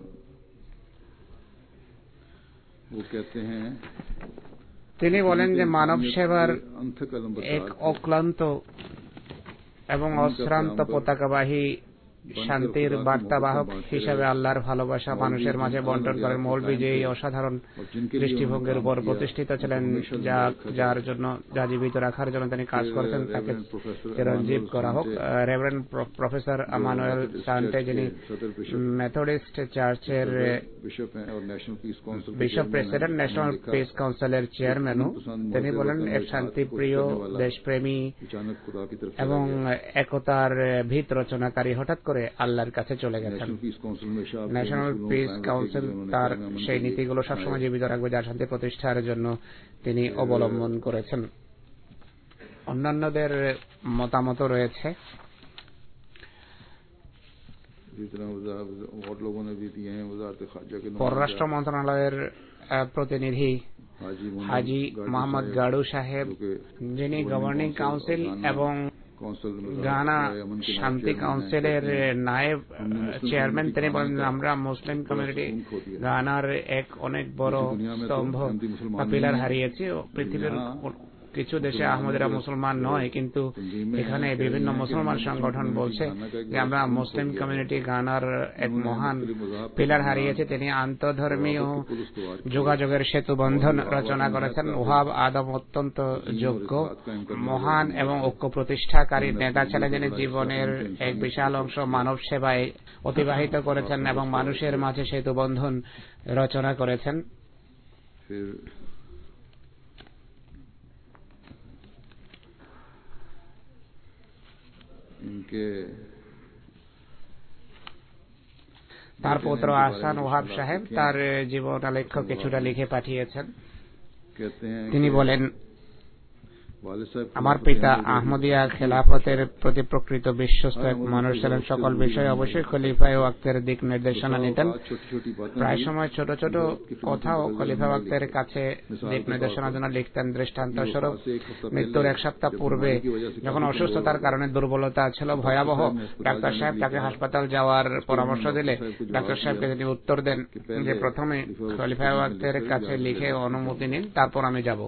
वो कहते हैं, তিনি বলেন যে মানব সেবার এক অক্লান্ত এবং অশ্রান্ত পতাকাবাহী শান্তির বার্তাবাহক হিসেবে আল্লাহর ভালোবাসা মানুষের মাঝে বন্টন করেন। মৌলভী যে এই অসাধারণ দৃষ্টিভঙ্গির উপর প্রতিষ্ঠিত ছিলেন, যা যার জন্য যা জীবিত রাখার জন্য তিনি কাজ করেছেন, তাকে চিরঞ্জীব করা হোক। রেভারেন্ড প্রফেসর আমানুয়েল সান্টে, যিনি মেথডিস্ট চার্চের বিশপ প্রেসিডেন্ট, ন্যাশনাল পিস কাউন্সিলের চেয়ারম্যানও, তিনি বলেন, এক শান্তিপ্রিয়, দেশপ্রেমী এবং একতার ভিত রচনাকারী হঠাৎ করে আল্লাহর কাছে চলে গেছেন। ন্যাশনাল পিস কাউন্সিল তার সেই নীতিগুলো সবসময় জীবিত রাখবে যা শান্তি প্রতিষ্ঠার জন্য তিনি অবলম্বন করেছেন। অন্যান্যদের মতামত রয়েছে। পররাষ্ট্র মন্ত্রণালয়ের প্রতিনিধি হাজি মোহাম্মদ গাড়ু সাহেব, যিনি গভর্নিং কাউন্সিল এবং গানা শান্তি কাউন্সিলের নায়েব চেয়ারম্যান, তিনি বলেন, আমরা মুসলিম কমিউনিটি গানার এক অনেক বড় স্তম্ভ বা পিলার হারিয়েছি। পৃথিবীর কিছু দেশে আহমদিরা মুসলমান নয়, কিন্তু এখানে বিভিন্ন মুসলমান সংগঠন বলছে যে আমরা মুসলিম কমিউনিটি গানার এক মহান পিলার হারিয়েছি। তিনি আন্তঃধর্মীয় যোগাযোগের সেতু বন্ধন রচনা করেছেন। ওহাব আদম অত্যন্ত যোগ্য, মহান এবং ঐক্য প্রতিষ্ঠাকারী নেতা ছিলেন, যিনি জীবনের এক বিশাল অংশ মানব সেবায় অতিবাহিত করেছেন এবং মানুষের মাঝে সেতু বন্ধন রচনা করেছেন। তার পুত্র আহসান ওহাব সাহেব তার জীবনালেখ্য কিছুটা লিখে পাঠিয়েছেন। তিনি বলেন, আমার পিতা আহমদিয়া খেলাফতের প্রতি প্রকৃত বিশ্বস্ত এক মানুষ ছিলেন। সকল বিষয়ে অবশ্যই খলিফা ওয়াক্তের দিক নির্দেশনা নিতেন। প্রায় সময় ছোট ছোট কথাও খলিফা ওয়াক্তের কাছে দিক নির্দেশনার জন্য লিখতেন। দৃষ্টান্ত স্বরূপ, মৃত্যুর এক সপ্তাহ পূর্বে যখন অসুস্থতার কারণে দুর্বলতা ছিল ভয়াবহ, ডাক্তার সাহেব তাকে হাসপাতাল যাওয়ার পরামর্শ দিলে ডাক্তার সাহেবকে তিনি উত্তর দেন যে প্রথমে খলিফা ওয়াক্তের কাছে লিখে অনুমতি নিন, তারপর আমি যাব।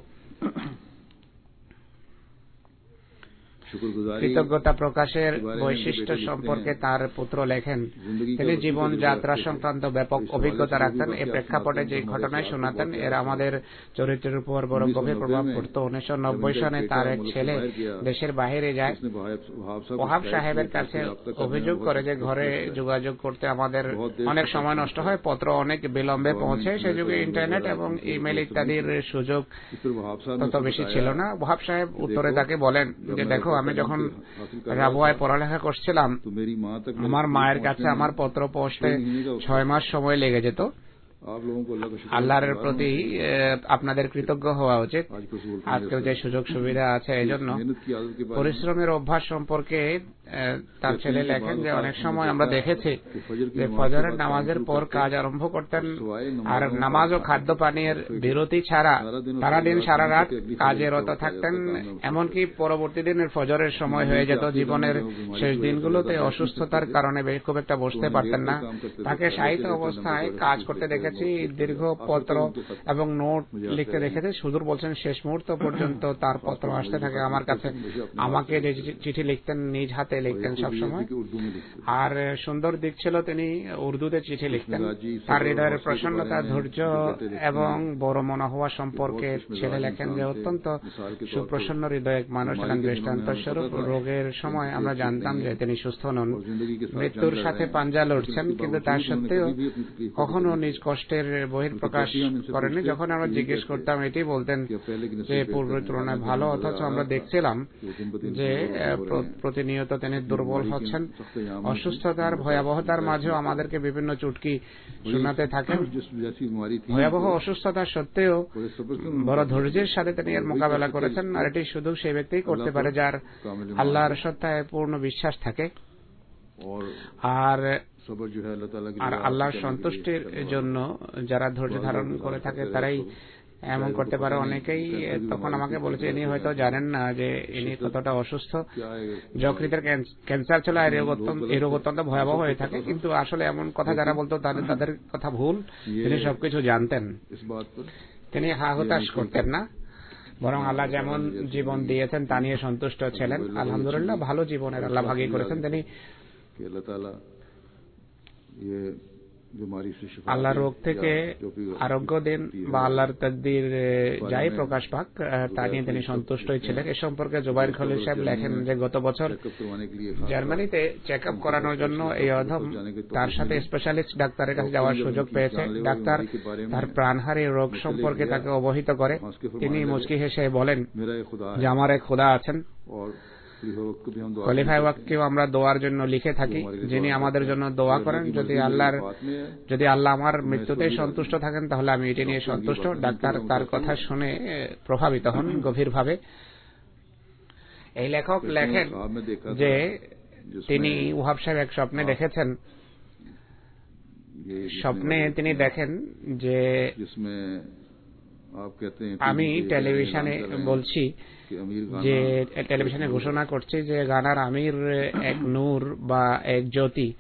কৃতজ্ঞতা প্রকাশের বৈশিষ্ট্য সম্পর্কে তার পুত্র লেখেন, তিনি জীবন যাত্রা সংক্রান্ত ব্যাপক অভিজ্ঞতা রাখতেন। এই প্রেক্ষাপটে যে ঘটনায় শোনাতেন এর আমাদের চরিত্রের উপর বড় গভীর প্রভাব পড়ত। উনিশশো নব্বই সনে তার এক ছেলে দেশের বাইরে যায়। ওহাব সাহেবের কাছে অভিযোগ করে যে ঘরে যোগাযোগ করতে আমাদের অনেক সময় নষ্ট হয়, পত্র অনেক বিলম্বে পৌঁছে। সে যুগে ইন্টারনেট এবং ইমেল ইত্যাদির সুযোগ তত বেশি ছিল না। ওহাব সাহেব উত্তরে তাকে বলেন যে, দেখো, আমি যখন রাবুয়ায় পড়ালেখা করছিলাম, আমার মায়ের কাছে আমার পত্র পৌঁছতে ছয় মাস সময় লেগে যেত। আল্লাহর প্রতি আপনাদের কৃতজ্ঞ হওয়া উচিত। আজকেও যে সুযোগ সুবিধা আছে, এজন্য পরিশ্রমের অভ্যাস সম্পর্কে তার ছেলে লেখেন যে অনেক সময় আমরা দেখেছি যে ফজরের নামাজের পর কাজ আরম্ভ করতেন, আর নামাজ ও খাদ্য পানীয়ের বিরতি ছাড়া সারাদিন সারা রাত কাজে রত থাকতেন। এমনকি পরবর্তী দিনের ফজরের সময় হয়ে যেত। জীবনের শেষ দিনগুলোতে অসুস্থতার কারণে খুব একটা বসতে পারতেন না। তাকে শায়িত অবস্থায় কাজ করতে দেখে দেখেছি দীর্ঘ পত্র এবং নোট লিখতে দেখেছি। সুদূর বলছেন শেষ মুহূর্ত পর্যন্ত তার পত্র আসতে থাকে আমার কাছে। আমাকে যে চিঠি লিখতেন নিজ হাতে লিখতেন সবসময়। আর সুন্দর দিক ছিল তিনি উর্দুতে চিঠি লিখতেন। তার হৃদয়ের প্রসন্নতা, ধৈর্য এবং বড় মনা হওয়া সম্পর্কে ছেলে লেখেন যে অত্যন্ত সুপ্রসন্ন হৃদয় মানুষ ছিলেন। দৃষ্টান্ত স্বরূপ রোগের সময় আমরা জানতাম যে তিনি সুস্থ নন, মৃত্যুর সাথে পাঞ্জা লড়ছেন, কিন্তু তার সত্ত্বেও কখনো নিজ কষ্টের বহিঃপ্রকাশ করেননি। যখন আমরা জিজ্ঞেস করতাম এটি বলতেন যে পূর্বের তুলনায় ভালো, অথচ আমরা দেখছিলাম যে প্রতিনিয়ত তিনি দুর্বল হচ্ছেন। অসুস্থতার ভয়াবহতার মাঝেও আমাদেরকে বিভিন্ন চুটকি শোনাতে থাকেন। ভয়াবহ অসুস্থতা সত্ত্বেও বড় ধৈর্যের সাথে তিনি এর মোকাবেলা করেছেন। আর এটি শুধু সেই ব্যক্তিই করতে পারে যার আল্লাহর সত্তায় পূর্ণ বিশ্বাস থাকে। আর আর আল্লাহর সন্তুষ্টির জন্য যারা ধৈর্য ধারণ করে থাকে তারাই এমন করতে পারে। অনেকেই তখন আমাকে বলেছে ইনি হয়তো জানেন না যে ইনি কতটা অসুস্থ। যকৃতের ক্যান্সার ছিল, এই রোগ অত্যন্ত ভয়াবহ হয়ে থাকে, কিন্তু আসলে এমন কথা যারা বলতো তাদের তাদের কথা ভুল। তিনি সবকিছু জানতেন, তিনি হা হতাশ করতেন না, বরং আল্লাহ যেমন জীবন দিয়েছেন তা নিয়ে সন্তুষ্ট ছিলেন। আলহামদুলিল্লাহ, ভালো জীবনের আল্লাহ ভাগী করেছেন তিনি। আল্লাহ রোগ থেকে আরোগ্য দিন বা আল্লাহর তাকদীর যাই প্রকাশ পাক তা নিয়ে তিনি সন্তুষ্টই ছিলেন। এ সম্পর্কে জুবাইর খলিল সাহেব লেখেন যে গত বছর জার্মানিতে চেক আপ করানোর জন্য এই অধম তার সাথে স্পেশালিস্ট ডাক্তারের কাছে যাওয়ার সুযোগ পেয়েছে। ডাক্তার তার প্রাণহারী রোগ সম্পর্কে তাকে অবহিত করে। তিনি মুচকি হেসে বলেন যে আমার এক খোদা আছেন। খলিফা ওয়াক্তকেও আমরা দোয়ার জন্য লিখে থাকি, যিনি আমাদের জন্য দোয়া করেন। যদি আল্লাহর যদি আল্লাহ আমার মৃত্যুতে সন্তুষ্ট থাকেন তাহলে আমি এটি নিয়ে সন্তুষ্ট। ডাক্তার তার কথা শুনে প্রভাবিত হন গভীরভাবে। এই লেখক লেখেন যে তিনি ওয়াহাব সাহেব এক স্বপ্নে দেখেছেন। স্বপ্নে তিনি দেখেন যে আমি টেলিভিশনে বলছি যে টেলিভিশনে ঘোষণা করছি যে গানার আমির এক নূর বা এক জ্যোতি।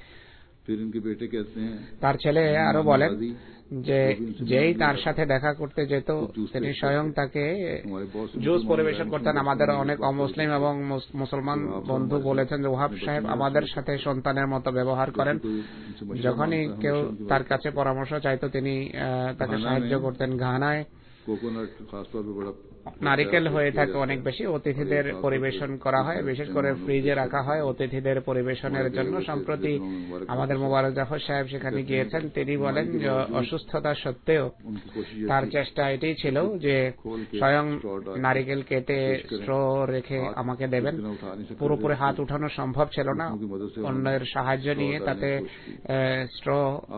তার ছেলে আরো বলেন যে যেই তার সাথে দেখা করতে যেত তিনি স্বয়ং তাকে জুস পরিবেশন করতেন। আমাদের অনেক অমুসলিম এবং মুসলমান বন্ধু বলেছেন যে ওয়াহাব সাহেব আমাদের সাথে সন্তানের মতো ব্যবহার করেন। যখনই কেউ তার কাছে পরামর্শ চাইতো তিনি তাকে সাহায্য করতেন। ঘানায় নারিকেল হয়ে থাকে অনেক বেশি, অতিথিদের পরিবেশন করা হয়, বিশেষ করে ফ্রিজে রাখা হয় অতিথিদের পরিবেশনের জন্য। সম্প্রতি আমাদের মোবারক জাফর সাহেব সেখানে গিয়েছেন। তিনি বলেন যে অসুস্থতা সত্ত্বেও তার চেষ্টা এটাই ছিল যে স্বয়ং নারিকেল কেটে স্ট্র রেখে আমাকে দেবেন। পুরোপুরি হাত উঠানো সম্ভব ছিল না, অন্যের সাহায্য নিয়ে তাতে স্ট্র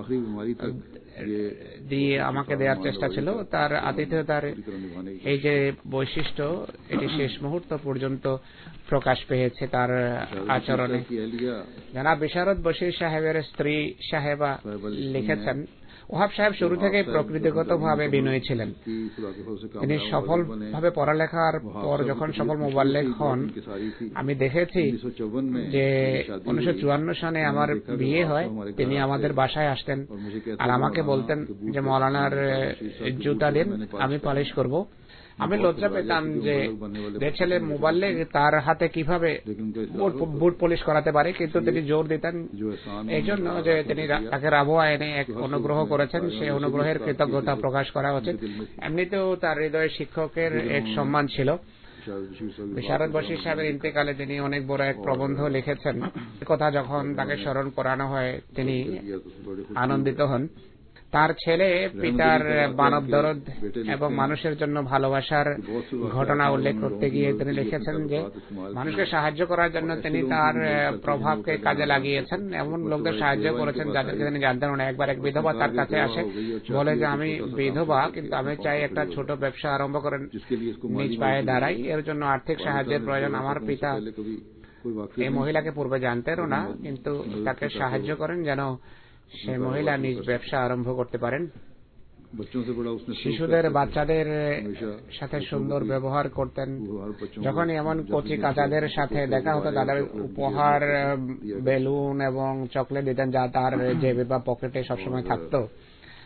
দিয়ে আমাকে দেওয়ার চেষ্টা ছিল। তার আতিথেয়তার এই যে বৈশিষ্ট্য এটি শেষ মুহূর্ত পর্যন্ত প্রকাশ পেয়েছে তার আচরণে। জানাব বিশারত বশির সাহেবের স্ত্রী সাহেবা লিখেছেন ওয়াহাব সাহেব শুরু থেকে প্রকৃতিগতভাবে বিনয়ী ছিলেন। তিনি সফলভাবে পড়ালেখার পর যখন সফল মোবাল্লেগ হন, আমি দেখেছি যে উনিশশো চুয়ান্ন সালে আমার বিয়ে হয়। তিনি আমাদের বাসায় আসতেন আর আমাকে বলতেন যে মৌলানার জুতা দিন, আমি পালিশ করব। আমি লজ্জা পেতাম যে যে ছেলে মোবাল্লেগ তার হাতে কিভাবে বুট পলিশ করাতে পারে, কিন্তু তিনি জোর দিতেন এই জন্য যে তিনি তাকে রাবোয়া এনে এক অনুগ্রহ করেছেন, সেই অনুগ্রহের কৃতজ্ঞতা প্রকাশ করা উচিত। এমনিতেও তার হৃদয়ে শিক্ষকের এক সম্মান ছিল। বিশারত বশির সাহেবের ইন্তেকালে তিনি অনেক বড় এক প্রবন্ধ লিখেছেন। কথা যখন তাকে স্মরণ করানো হয় তিনি আনন্দিত হন। তার ছেলে পিতার মানব দরদ এবং মানুষের জন্য ভালোবাসার ঘটনা উল্লেখ করতে গিয়ে তিনি লিখেছেন যে মানুষকে সাহায্য করার জন্য তিনি তার প্রভাবকে কাজে লাগিয়েছেন। এমন লোকদের সাহায্য করেছেন যাদেরকে তিনি জানতেন না। একবার এক বিধবা তার কাছে আসে, বলে যে আমি বিধবা কিন্তু আমি চাই একটা ছোট ব্যবসা আরম্ভ করেন, নিজ পায়ে দাঁড়াই, এর জন্য আর্থিক সাহায্যের প্রয়োজন। আমার পিতা এই মহিলাকে পূর্বে জানতেনও না, কিন্তু তাকে সাহায্য করেন যেন সে মহিলা নিজ ব্যবসা আরম্ভ করতে পারেন। শিশুদের বাচ্চাদের সাথে সুন্দর ব্যবহার করতেন। যখন এমন কচি কাচাদের সাথে দেখা হতো তাদের উপহার বেলুন এবং চকলেট দিতেন যা তার জেবে বা পকেটে সবসময় থাকতো।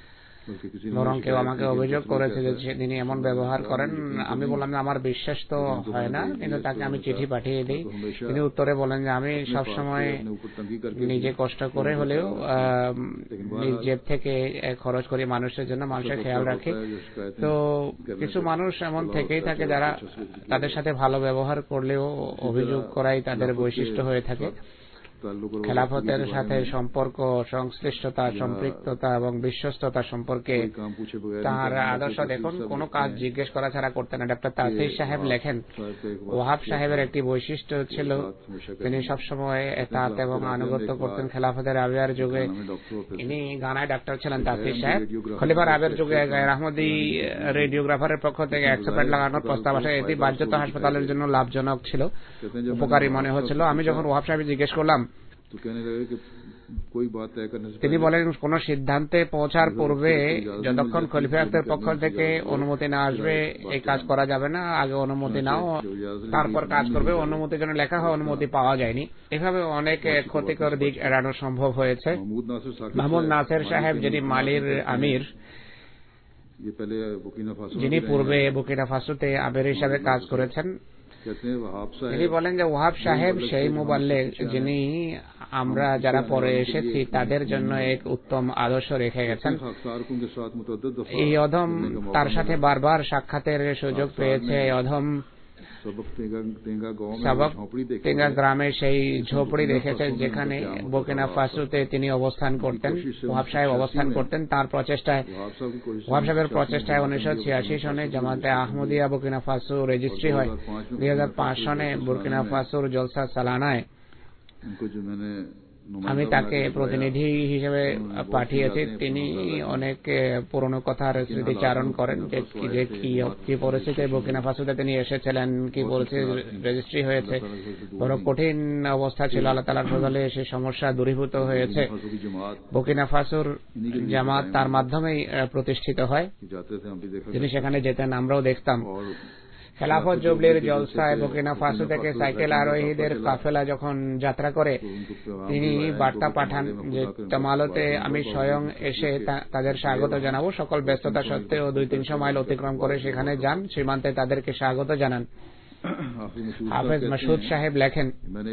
বরং কেউ আমাকে অভিযোগ করেছে যে তিনি এমন ব্যবহার করেন। আমি বললাম যে আমার বিশ্বাস তো হয় না, কিন্তু তাকে আমি চিঠি পাঠিয়ে দিই। তিনি উত্তরে বলেন যে আমি সবসময় নিজে কষ্ট করে হলেও নিজ জেব থেকে খরচ করি মানুষের জন্য, মানুষের খেয়াল রাখি। তো কিছু মানুষ এমন থেকেই থাকে যারা তাদের সাথে ভালো ব্যবহার করলেও অভিযোগ করাই তাদের বৈশিষ্ট্য হয়ে থাকে। খেলাফতের সাথে সম্পর্ক, সংশ্লিষ্টতা, সম্পৃক্ততা এবং বিশ্বস্ততা সম্পর্কে তার আদর্শ দেখুন, কোনো কাজ জিজ্ঞেস করা ছাড়া করতেন না। ডক্টর তাসির সাহেব লেখেন, ওয়াহাব সাহেবের একটি বৈশিষ্ট্য ছিল তিনি সবসময় এতাত এবং আনুগত্য করতেন। খেলাফতের রাবেয়ার যুগে, ইনি গানায় ডাক্তার ছিলেন তাসির সাহেব, খলিফা রাবেয়ার যুগে গায়ের আহমদি রেডিওগ্রাফারের পক্ষ থেকে একশো প্যাড লাগানোর প্রস্তাব আসে। এটি বাহ্যত হাসপাতালের জন্য লাভজনক ছিল, উপকারী মনে হচ্ছিল। আমি যখন ওয়াহাব সাহেব জিজ্ঞেস করলাম, তিনি বলেন কোন সিদ্ধান্তে পৌঁছার পূর্বে যতক্ষণ খলিফাতের পক্ষ থেকে অনুমতি না আসবে এই কাজ করা যাবে না, আগে অনুমতি নাও তারপর কাজ করবে। অনুমতির জন্য লেখা হয়, অনুমতি পাওয়া যায়নি। এভাবে অনেক ক্ষতিকর দিক এড়ানো সম্ভব হয়েছে। মাহমুদ নাসের সাহেব, যিনি মালির আমির, যিনি পূর্বে বুকিনা ফাসোতে আমির হিসাবে কাজ করেছেন, তিনি বলেন যে ওয়াহাব সাহেব সেই মুবাল্লিগ যিনি আমরা যারা পরে এসেছি তাদের জন্য এক উত্তম আদর্শ রেখে গেছেন। এই অধম তার সাথে বারবার সাক্ষাতের সুযোগ পেয়েছে। এই অধম সাবক তেঙ্গা গ্রামে সেই ঝোপড়ি দেখেছে যেখানে বুকিনা ফাসোতে তিনি অবস্থান করতেন, ওয়াহাব সাহেব অবস্থান করতেন। তার প্রচেষ্টায়, ওয়াহাব সাহেবের প্রচেষ্টায় উনিশশো ছিয়াশি সনে জামাতে আহমদিয়া বুকিনা ফাসো রেজিস্ট্রি হয়। দুই হাজার পাঁচ সনে বুকিনা ফাসোর জলসা সালানায় আমি তাকে প্রতিনিধি হিসেবে পাঠিয়েছি। তিনি অনেক পুরনো কথার স্মৃতিচারণ করেন যে কি পরিস্থিতিতে বুকিনা ফাসোতে তিনি এসেছিলেন, কি পরিস্থিতি রেজিস্ট্রি হয়েছে। বড় কঠিন অবস্থা ছিল, আল্লাহ তাআলার ফজলে সে সমস্যা দূরীভূত হয়েছে। বুকিনা ফাসোর জামাত তার মাধ্যমেই প্রতিষ্ঠিত হয়। তিনি সেখানে যেতেন, আমরাও দেখতাম। খেলাফত জুবলির জলসায় বুকিনা ফাসো থেকে সাইকেল আরোহীদের কাফেলা যখন যাত্রা করে, তিনি বার্তা পাঠান যে তামালতে আমি স্বয়ং এসে তাদের স্বাগত জানাবো। সকল ব্যস্ততা সত্ত্বেও দুই তিনশো মাইল অতিক্রম করে সেখানে যান, সীমান্তে তাদেরকে স্বাগত জানান। হাফেজ মাসুদ সাহেব লেখেন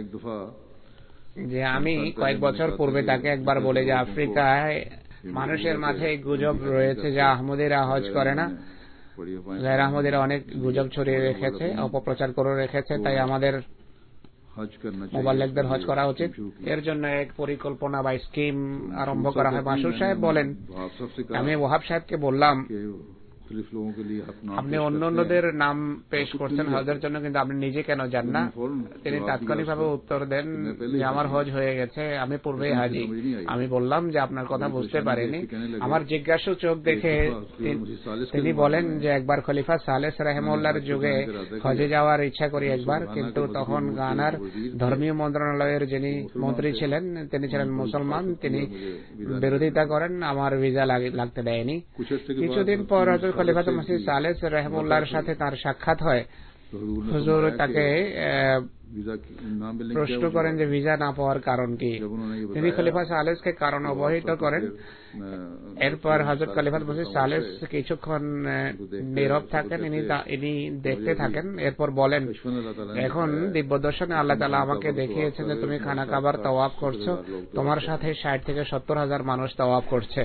যে আমি কয়েক বছর পূর্বে তাকে একবার বলে যে আফ্রিকায় মানুষের মাঝে গুজব রয়েছে যে আহমদিরা হজ করে না। গায়ের আহমদিরা অনেক গুজব ছড়িয়ে রেখেছে, অপপ্রচার করে রেখেছে, তাই আমাদের মুবাল্লিগদের হজ করা উচিত। এর জন্য এক পরিকল্পনা বা স্কিম আরম্ভ করা হয়। মাসুদ সাহেব বলেন, আমি ওয়াহাব সাহেবকে বললাম আপনি অন্য অন্যদের নাম পেশ করছেন হজের জন্য, কিন্তু আপনি নিজে কেন যান না? তিনি তাৎক্ষণিকভাবে উত্তর দেন যে আমার হজ হয়ে গেছে, আমি পূর্বেই হাজি। আমি বললাম যে আপনার কথা বুঝতে পারিনি। আমার জিজ্ঞাসু চোখ দেখে তিনি বলেন যে একবার খলিফা সালেস রাহিমাহুল্লাহর যুগে হজে যাওয়ার ইচ্ছা করি একবার, কিন্তু তখন গানার ধর্মীয় মন্ত্রণালয়ের যিনি মন্ত্রী ছিলেন তিনি ছিলেন মুসলমান, তিনি বিরোধিতা করেন, আমার ভিসা লাগতে দেয়নি। কিছুদিন পর খলিফাতুল মসিহ সালেস রাহিমাহুল্লাহর সাথে তার সাক্ষাৎ হয়। হুজুর তাকে প্রশ্ন করেন যে ভিসা না পাওয়ার কারণ কি। তিনি খলিফা সালেসকে কারণ অবহিত করেন। এরপর হযরত খলিফাতুল মসিহ সালেস কিছুক্ষণ নীরব থাকেন, ইনি দেখতে থাকেন। এরপর বলেন, এখন দিব্যদর্শনে আল্লাহ তাআলা আমাকে দেখিয়েছেন যে তুমি খানা কাবার তাওয়াফ করছো, তোমার সাথে ষাট থেকে সত্তর হাজার মানুষ তাওয়াফ করছে।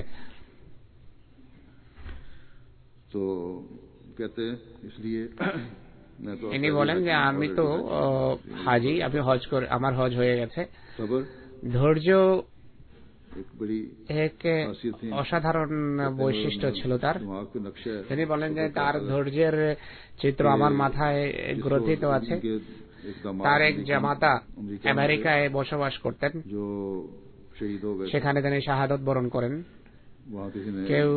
তো कहते हैं इसलिए ইনি বলেন যে আমি তো হাজি, আমি হজ করে আমার হজ হয়ে গেছে। ধৈর্য এক অসাধারণ বৈশিষ্ট্য ছিল তার। তিনি বলেন যে তার ধৈর্যের চিত্র আমার মাথায় গ্রথিত আছে। তার এক জামাতা আমেরিকায় বসবাস করতেন, সেখানে তিনি শাহাদত বরণ করেন। কেউ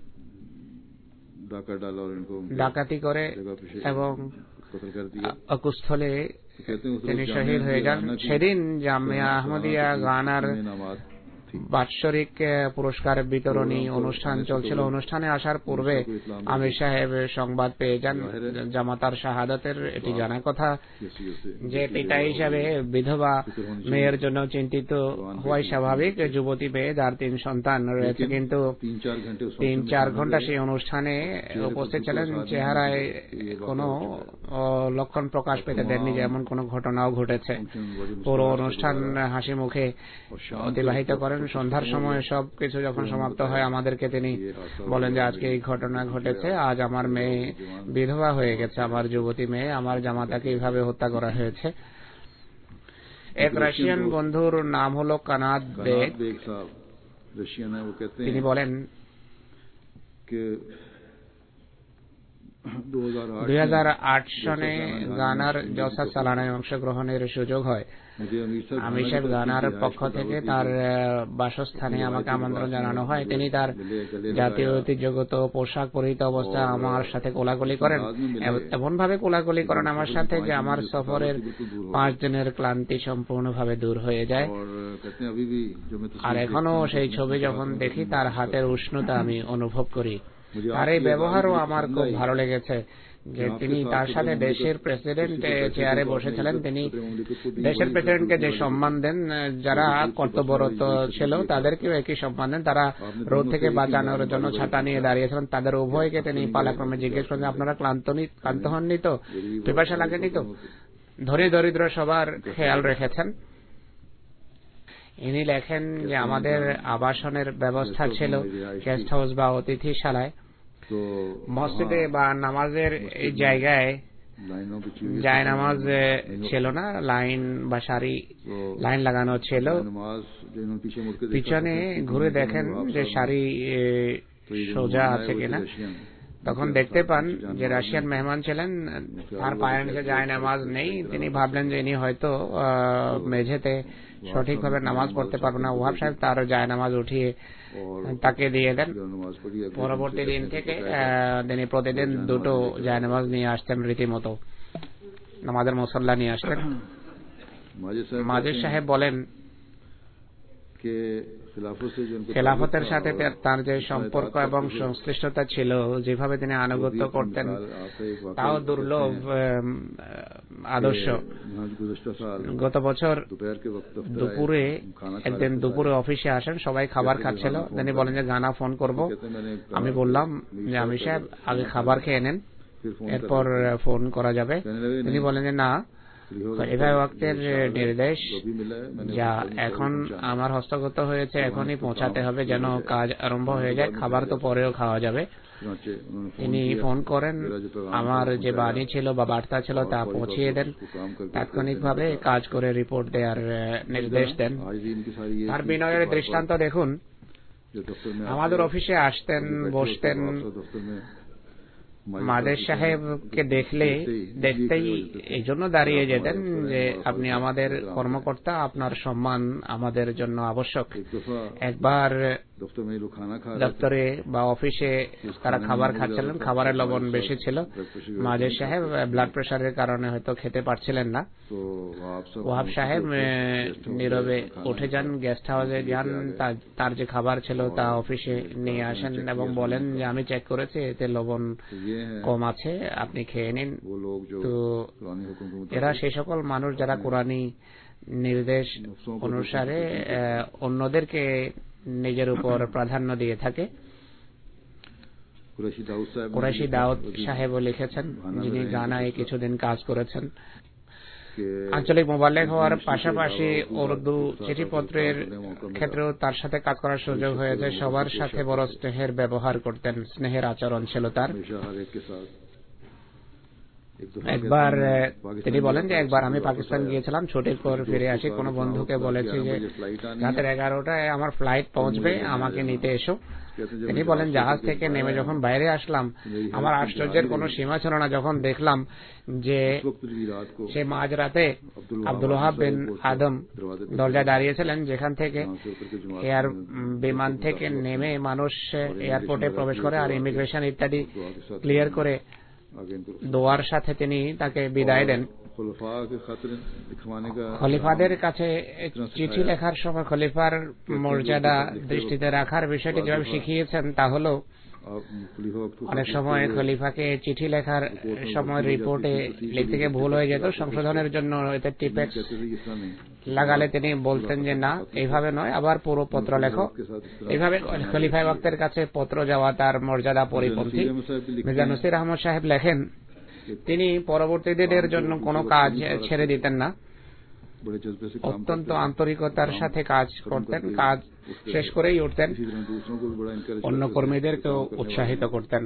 ডাকাতি করে এবং অকুস্থলে তিনি শহীদ হয়ে যান। সেদিন জামিয়া আহমদিয়া গানার বাৎসরিক পুরস্কার বিতরণী অনুষ্ঠান চলছিল। অনুষ্ঠানে আসার পূর্বে আমির সাহেব সংবাদ পেয়ে যান জামাতার শাহাদাতের। এটি জানা কথা যে পিতা হিসাবে বিধবা মেয়ের জন্য চিন্তিত হওয়াই স্বাভাবিক। যুবতী মেয়ে যার তিন সন্তান রয়েছে, কিন্তু তিন চার ঘন্টা সেই অনুষ্ঠানে উপস্থিত ছিলেন। চেহারায় কোনো লক্ষণ প্রকাশ পেতে দেননি যে এমন কোনো ঘটনাও ঘটেছে। পুরো অনুষ্ঠান হাসি মুখে অতিবাহিত করেন। সন্ধ্যার সময় সব কিছু যখন সমাপ্ত হয় আমাদেরকে তিনি বলেন যে আজকে এই ঘটনা ঘটেছে, আজ আমার মেয়ে বিধবা হয়ে গেছে, আমার যুবতী মেয়ে, আমার জামাতাকে এইভাবে হত্যা করা হয়েছে। এক রাশিয়ান বন্ধুর নাম হলো কানাদ বেগ। তিনি বলেন দুই হাজার আট সনে গানার জলসা সালানায় অংশগ্রহণের সুযোগ হয়। আমির সাহেব গানার পক্ষ থেকে তার বাসস্থানে আমাকে আমন্ত্রণ জানানো হয়। তিনি তার জাতীয় ঐতিহ্যগত পোশাক পরিহিত অবস্থায় আমার সাথে কোলাকুলি করেন, এমন ভাবে কোলাকুলি করেন আমার সাথে যে আমার সফরের পাঁচ দিনের ক্লান্তি সম্পূর্ণভাবে দূর হয়ে যায়। আর এখনো সেই ছবি যখন দেখি তার হাতের উষ্ণতা আমি অনুভব করি। তার এই ব্যবহারও আমার খুব ভালো লেগেছে যে তিনি তার সাথে দেশের প্রেসিডেন্ট চেয়ারে বসেছিলেন। তিনি দেশের প্রেসিডেন্টকে যে সম্মান দেন, যারা কর্তব্যরত ছিল তাদেরকেও একই সম্মান দেন। তারা রোদ থেকে বাঁচানোর জন্য ছাতা নিয়ে দাঁড়িয়েছিলেন। তাদের উভয়কে তিনি পালাক্রমে জিজ্ঞেস করেন আপনারা ক্লান্ত ক্লান্ত হননি তো, পিপাসা লাগেনি তো? ধনী দরিদ্র সবার খেয়াল রেখেছেন। ইনি লেখেন যে আমাদের আবাসনের ব্যবস্থা ছিল গেস্ট হাউস বা অতিথিশালায়। মসজিদে বা নামাজের এই জায়গায় জায় নামাজ ছিল না, লাইন বা সারি লাইন লাগানো ছিল। পিছনে ঘুরে দেখেন যে সারি সোজা আছে কিনা, তখন দেখতে পান যে রাশিয়ান মেহমান ছিলেন, তার পায়ের নিচে জায় নামাজ নেই। তিনি ভাবলেন যে ইনি হয়তো মেঝেতে সঠিকভাবে নামাজ পড়তে পারবে না। ওয়াহাব সাহেব তার জায় নামাজ উঠিয়ে তাকে দিয়ে দেন। পরবর্তী দিন থেকে তিনি প্রতিদিন দুটো জায় নামাজ নিয়ে আসতেন, রীতিমতো নামাজের মুসল্লা নিয়ে আসতেন। মাজিদ সাহেব বলেন খেলাফতের সাথে তার যে সম্পর্ক এবং সংশ্লিষ্টতা ছিল, যেভাবে তিনি আনুগত্য করতেন, তাও দুর্লভ আদর্শ। গত বছর দুপুরে একদিন দুপুরে অফিসে আসেন, সবাই খাবার খাচ্ছিল। তিনি বলেন যে গানা ফোন করব। আমি বললাম যে আমির সাহেব আগে খাবার খেয়ে নেন, এরপর ফোন করা যাবে। তিনি বলেন যে না, খলিফা ওয়াক্তের নির্দেশ যা এখন আমার হস্তগত হয়েছে এখনই পৌঁছাতে হবে, যেন কাজ আরম্ভ হয়ে যায়। খাবার তো পরেও খাওয়া যাবে। তিনি ফোন করেন, আমার যে বাণী ছিল বা বার্তা ছিল তা পৌঁছিয়ে দেন, তাৎক্ষণিকভাবে কাজ করে রিপোর্ট দেওয়ার নির্দেশ দেন। তার বিনয়ের দৃষ্টান্ত দেখুন। আমাদের অফিসে আসতেন, বসতেন, মাদের সাহেবকে দেখলে দেখতেই এই জন্য দাঁড়িয়ে যেতেন যে আপনি আমাদের কর্মকর্তা, আপনার সম্মান আমাদের জন্য আবশ্যক। একবার দপ্তরে বা অফিসে তারা খাবার খাচ্ছিলেন, খাবারের লবণ বেশি ছিল। মাদের সাহেব ব্লাড প্রেশারের কারণে হয়তো খেতে পারছিলেন না। ওয়াহাব সাহেব নীরবে উঠে যান, গেস্ট হাউসে যান, তার যে খাবার ছিল তা অফিসে নিয়ে আসেন এবং বলেন যে আমি চেক করেছি এতে লবণ কম আছে, আপনি খেয়ে নিন। তো এরা সেই সকল মানুষ যারা কোরআনী নির্দেশ অনুসারে অন্যদেরকে নিজের উপর প্রাধান্য দিয়ে থাকে। কুরাইশি দাউদ সাহেবও লিখেছেন, যিনি গানায় কিছুদিন কাজ করেছেন। আঞ্চলিক মোবাল্লেগ হওয়ার পাশাপাশি উর্দু চিঠিপত্রের ক্ষেত্রেও তার সাথে কাজ করার সুযোগ হয়েছে। সবার সাথে বড় স্নেহের ব্যবহার করতেন, স্নেহের আচরণ ছিল তার। একবার তিনি বলেন যে একবার আমি পাকিস্তান গিয়েছিলাম, ছুটির পর ফিরে আসি। কোনো বন্ধুকে বলেছি যে রাতের এগারোটায় আমার ফ্লাইট পৌঁছবে, আমাকে নিতে এসো। তিনি বলেন জাহাজ থেকে নেমে যখন বাইরে আসলাম, আমার আশ্চর্যের কোনো সীমা ছিল না যখন দেখলাম যে সে মাঝরাতে আব্দুল ওয়াহাব বিন আদম দরজায় দাঁড়িয়েছিলেন, যেখান থেকে এয়ার বিমান থেকে নেমে মানুষ এয়ারপোর্টে প্রবেশ করে আর ইমিগ্রেশন ইত্যাদি ক্লিয়ার করে দোয়ার সাথে তিনি তাকে বিদায় দেন। খলিফাদের কাছে চিঠি লেখার সময় খলিফার মর্যাদা দৃষ্টিতে রাখার বিষয়টি যেভাবে শিখিয়েছেন তা হল অনেক সময় খলিফাকে চিঠি লেখার সময় রিপোর্টে লিখতে গিয়ে ভুল হয়ে যেত, সংশোধনের জন্য এতে টিপেক্স লাগালে তিনি বলতেন যে না এইভাবে নয়, আবার পুরো পত্র লেখো। এইভাবে খলিফা ওয়াক্তের কাছে পত্র যাওয়া তার মর্যাদা পরিপন্থী। মির্জা নসির আহমদ সাহেব লেখেন তিনি পরবর্তী দিনের জন্য কোনো কাজ ছেড়ে দিতেন না, অত্যন্ত আন্তরিকতার সাথে কাজ করতেন, কাজ শেষ করেই উঠতেন, অন্য কর্মীদেরকেও উৎসাহিত করতেন।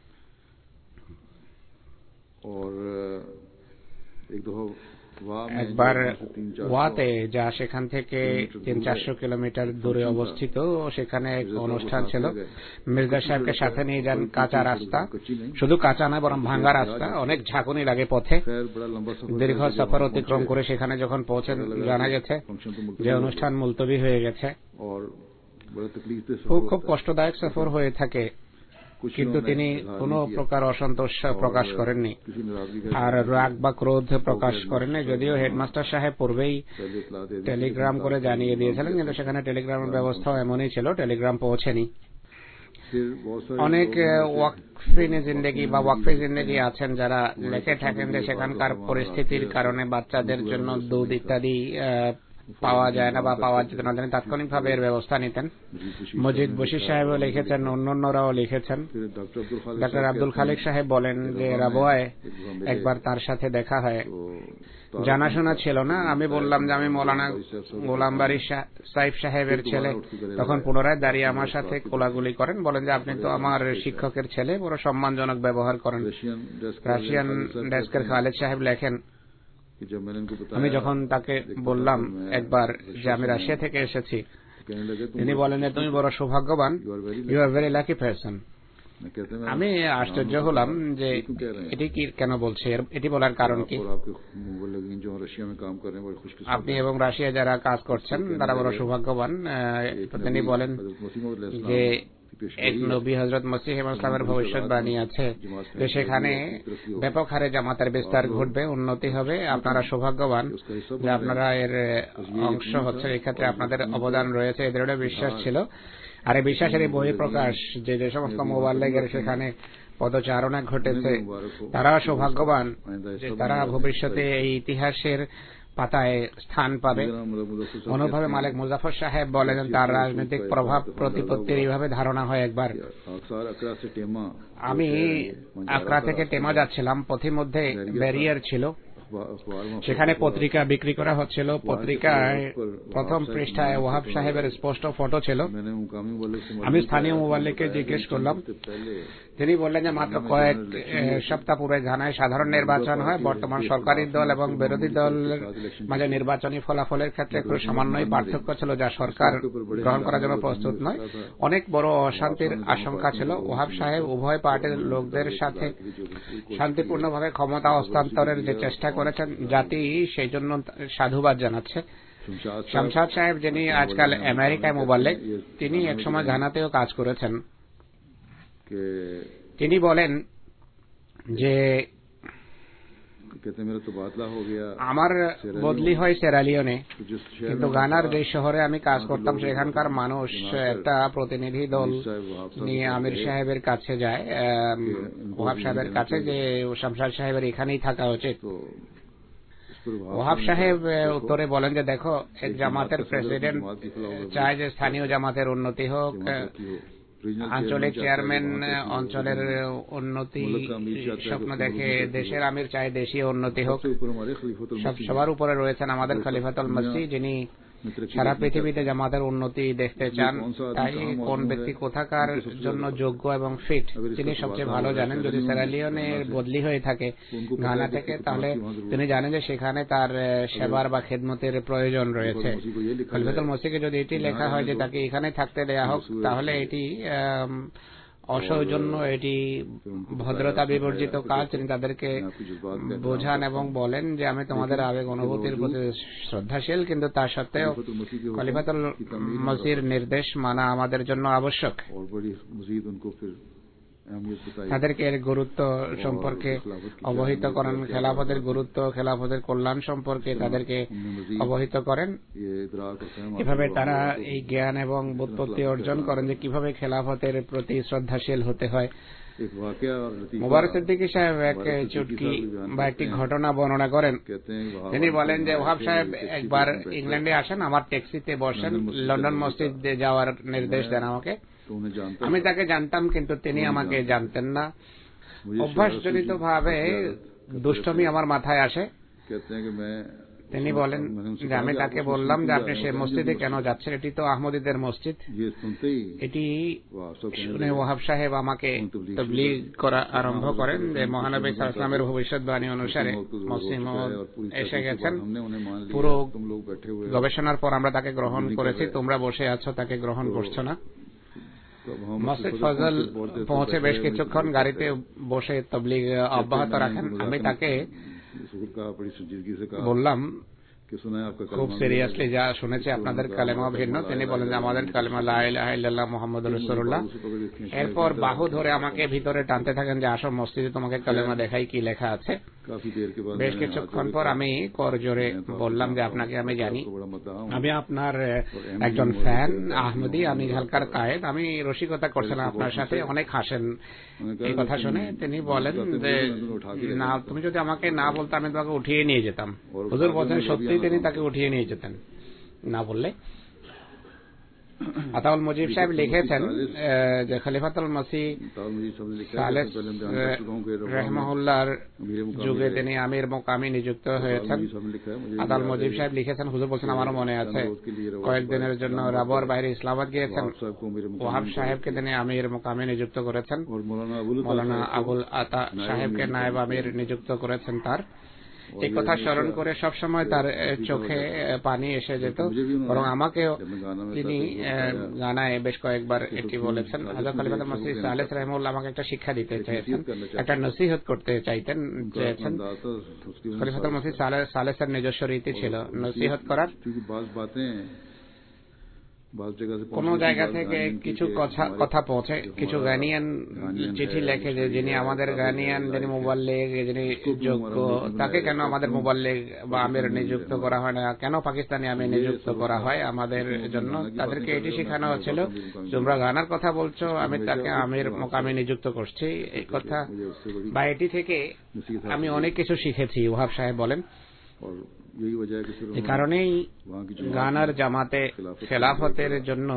একবার ওয়াতে যা সেখান থেকে তিন চারশো কিলোমিটার দূরে অবস্থিত, সেখানে এক অনুষ্ঠান ছিল। মির্জা সাহেবকে সাথে নিয়ে যান। কাঁচা রাস্তা, শুধু কাঁচা নয় বরং ভাঙ্গা রাস্তা, অনেক ঝাঁকুনি লাগে পথে। দীর্ঘ সফর অতিক্রম করে সেখানে যখন পৌঁছেন জানা গেছে যে অনুষ্ঠান মুলতবি হয়ে গেছে। খুব খুব কষ্টদায়ক সফর হয়ে থাকে, কিন্তু তিনি কোনো প্রকার অসন্তোষ প্রকাশ করেননি আর রাগ বা ক্রোধ প্রকাশ করেননি। যদিও হেডমাস্টার সাহেব পূর্বেই টেলিগ্রাম করে জানিয়ে দিয়েছিলেন, কিন্তু সেখানে টেলিগ্রামের ব্যবস্থা এমনই ছিল, টেলিগ্রাম পৌঁছেনি। অনেক ওয়াকফি জিন্দেগি বা ওয়াকফি জিন্দেগি আছেন যারা লেখে থাকেন যে সেখানকার পরিস্থিতির কারণে বাচ্চাদের জন্য দুধ ইত্যাদি পাওয়া যায় না বা পাওয়া যেত না, তিনি তাৎক্ষণিকভাবে এর ব্যবস্থা নিতেন। মজিদ বশির সাহেবও লিখেছেন, অন্যান্যরাও লিখেছেন। ডক্টর আব্দুল খালিক সাহেব বলেন যে রাবোয়ায় একবার তার সাথে দেখা হয়, জানাশোনা ছিল না। আমি বললাম যে আমি মৌলানা গোলাম বারী সাইফ সাহেবের ছেলে। তখন পুনরায় দাঁড়িয়ে আমার সাথে কোলাগুলি করেন, বলেন যে আপনি তো আমার শিক্ষকের ছেলে, বড় সম্মানজনক ব্যবহার করেন। রাশিয়ান ডেস্কের খালেদ সাহেব লেখেন আমি যখন তাকে বললাম একবার যে আমি রাশিয়া থেকে এসেছি, তিনি বলেন যে তুমি বড় সৌভাগ্যবান, you are very lucky person. আমি আশ্চর্য হলাম যে এটি কি কেন বলছে, এটি বলার কারণ কি? আপনি এবং রাশিয়া যারা কাজ করছেন তারা বড় সৌভাগ্যবান। তিনি বলেন যে এক নবী হযরত মসিহ ইসলামের ভবিষ্যৎবাণী আছে যে সেখানে ব্যাপক হারে জামাতের বিস্তার ঘটবে, উন্নতি হবে। আপনারা সৌভাগ্যবান যে আপনারা এর অংশ হচ্ছে, এই ক্ষেত্রে আপনাদের অবদান রয়েছে। এদের বিশ্বাস ছিল, আর এই বিশ্বাসের এই বহিঃপ্রকাশ যে যে সমস্ত মোবাল্লিগের সেখানে পদচারণা ঘটেছে তারা সৌভাগ্যবান যে তারা ভবিষ্যতে এই ইতিহাসের পাতায় স্থান পাবে। অনুভাবে মালিক মুজাফর সাহেব বলেন তার রাজনৈতিক প্রভাব প্রতিপত্তির এইভাবে ধারণা হয়। একবার আমি আকরা থেকে টেমা যাচ্ছিলাম, পথিমধ্যে ব্যারিয়ার ছিল, সেখানে পত্রিকা বিক্রি করা হচ্ছিল। পত্রিকায় প্রথম পৃষ্ঠায় ওয়াহাব সাহেবের স্পষ্ট ফটো ছিল। আমি স্থানীয় মোবাল্লিককে জিজ্ঞেস করলাম, তিনি বললেন যে মাত্র কয়েক সপ্তাহ পূর্বে ঘানায় সাধারণ নির্বাচন হয়, বর্তমান সরকারি দল এবং বিরোধী দলের মাঝে নির্বাচনী ফলাফলের ক্ষেত্রে একটু সামান্যই পার্থক্য ছিল, যা সরকার গ্রহণ করার জন্য প্রস্তুত নয়। অনেক বড় অশান্তির আশঙ্কা ছিল। ওয়াহাব সাহেব উভয় পার্টির লোকদের সাথে শান্তিপূর্ণভাবে ক্ষমতা হস্তান্তরের যে চেষ্টা করেছেন, জাতি সেই জন্য সাধুবাদ জানাচ্ছে। শামশাদ সাহেব যিনি আজকাল আমেরিকায় মোবাল্লিগ, তিনি একসময় ঘানাতেও কাজ করেছেন। তিনি বলেন যে আমার বদলি হয় সেরালিওনে, কিন্তু গানার যে শহরে আমি কাজ করতাম সেখানকার মানুষ একটা প্রতিনিধি দল নিয়ে আমির সাহেবের কাছে যায়, ওয়াহাব সাহেবের কাছে, যে শামশাদ সাহেবের এখানেই থাকা উচিত। ওয়াহাব সাহেব উত্তরে বলেন যে দেখো, এক জামাতের প্রেসিডেন্ট চায় যে স্থানীয় জামাতের উন্নতি হোক, আঞ্চলিক চেয়ারম্যান অঞ্চলের উন্নতি স্বপ্ন দেখে, দেশের আমির চায় দেশীয় উন্নতি হোক। সবার উপরে রয়েছেন আমাদের খলিফাতুল মসিহ, যিনি সারা পৃথিবীতে জামাতের উন্নতি দেখতে চান। তাই কোন ব্যক্তি কোথাকার জন্য যোগ্য এবং ফিট তিনি সবচেয়ে ভালো জানেন। যদি সেরালিওনে বদলি হয়ে থাকে ঘানা থেকে, তাহলে তিনি জানেন যে সেখানে তার সেবার বা খেদমতের প্রয়োজন রয়েছে। খলিফাতুল মসিহকে যদি এটি লেখা হয় যে তাকে এখানে থাকতে দেয়া হোক, তাহলে এটি অসৌজন্য, এটি ভদ্রতা বিবর্জিত কাজ। তিনি তাদেরকে বোঝান এবং বলেন যে আমি তোমাদের আবেগ অনুভূতির প্রতি শ্রদ্ধাশীল, কিন্তু তা সত্ত্বেও খলিফাতুল মসিহর নির্দেশ মানা আমাদের জন্য আবশ্যক। তাদেরকে এর গুরুত্ব সম্পর্কে অবহিত করেন, খেলাফতের গুরুত্ব, খেলাফতের কল্যাণ সম্পর্কে তাদেরকে অবহিত করেন। এভাবে তারা এই জ্ঞান এবং বুৎপত্তি অর্জন করেন যে কিভাবে খেলাফতের প্রতি শ্রদ্ধাশীল হতে হয়। মুবারক সিদ্দিকী সাহেব এক চুটকি বা একটি ঘটনা বর্ণনা করেন। তিনি বলেন যে ওহাব সাহেব একবার ইংল্যান্ডে আসেন, আমার ট্যাক্সিতে বসেন, লন্ডন মসজিদে যাওয়ার নির্দেশ দেন আমাকে। আমি তাকে জানতাম কিন্তু তিনি আমাকে জানতেন না। অভ্যাসজনিত ভাবে দুষ্টমি আমার মাথায় আসে। তিনি বলেন যে আমি তাকে বললাম যে আপনি সে মসজিদে কেন যাচ্ছেন, এটি তো আহমদীদের মসজিদ। এটি শুনে ওহাব সাহেব আমাকে তাবলীগ করা আরম্ভ করেন যে মহানবী সাল্লাল্লাহু আলাইহি ওয়াসাল্লামের ভবিষ্যৎবাণী অনুসারে মসিহ মউদ এসে গেছেন। পুরো গবেষণার পর আমরা তাকে গ্রহণ করেছি, তোমরা বসে আছো তাকে গ্রহণ করছো না। মসজিদ ফজল পৌঁছে বেশ কিছুক্ষণ গাড়িতে বসে তাবলীগ অব্যাহত রাখেন। আমি তাকে বললাম খুব সিরিয়াসলি যা শুনেছি আপনাদের কালেমা ভিন্ন। তিনি বলেন যে আমাদের কালেমা লা ইলাহা ইল্লাল্লাহ মুহাম্মাদুর রাসূলুল্লাহ। এরপর বাহু ধরে আমাকে ভিতরে টানতে থাকেন যে আসো মসজিদে তোমাকে কালেমা দেখাই কি লেখা আছে। বেশ কিছুক্ষণ পর আমি করজোরে বললাম যে আপনাকে আমি জানি, আমি আপনার একজন ফ্যান আহমদী, আমি হালকার কায়েদ, আমি রসিকতা করছিলাম আপনার সাথে, অনেক হাসেন। এই কথা শুনে তিনি বলেন যে না, তুমি যদি আমাকে না বলতে আমি তোমাকে উঠিয়ে নিয়ে যেতাম। হুজুর বলছেন সত্যি তিনি তাকে উঠিয়ে নিয়ে যেতেন না বললে। আতাউল মুজিব সাহেব লিখেছেন যে খলিফাতুল মসিহ সালেস রাহমাহুল্লাহর যুগে তিনি আমির মুকামি নিযুক্ত হয়েছেন। আতাউল মুজিব সাহেব লিখেছেন হুজুর বলছেন আমারও মনে আছে কয়েকদিনের জন্য রাবর বাইরে ইসলামাবাদ গিয়েছেন। ওহাব সাহেবকে তিনি আমির মুকামি নিযুক্ত করেছেন, মৌলানা আবুল আতা সাহেবকে নায়েব আমির নিযুক্ত করেছেন। তার এই কথা স্মরণ করে সবসময় তার চোখে পানি এসে যেত। বরং আমাকেও তিনি গানায় বেশ কয়েকবার এটি বলেছেন। হযরত খলিফাতুল মসিহ সালেস রাহিমাহুল্লাহ আমাকে একটা শিক্ষা দিতে চেয়েছেন, একটা নসিহত করতে চাইতেন চেয়েছেন। খলিফাতুল মসিহ সালেসের নিজস্ব রীতি ছিল নসিহত করার। কোন জায়গা থেকে কিছু কথা পৌঁছে, কিছু গানিয়ান চিঠি লেখে যে যিনি আমাদের গানিয়ান, যিনি মুবাল্লিগ, যিনি যোগ্য, তাকে কেন আমাদের মুবাল্লিগ বা আমির নিযুক্ত করা হয় না, কেন পাকিস্তানি আমির নিযুক্ত করা হয় আমাদের জন্য। তাদেরকে এটি শেখানো হচ্ছিল, তোমরা গানার কথা বলছো, আমি তাকে আমির মোকামে নিযুক্ত করছি। এই কথা বা এটি থেকে আমি অনেক কিছু শিখেছি, ওহাব সাহেব বলেন। এই কারণেই গানার জামাতে খেলাফতের জন্য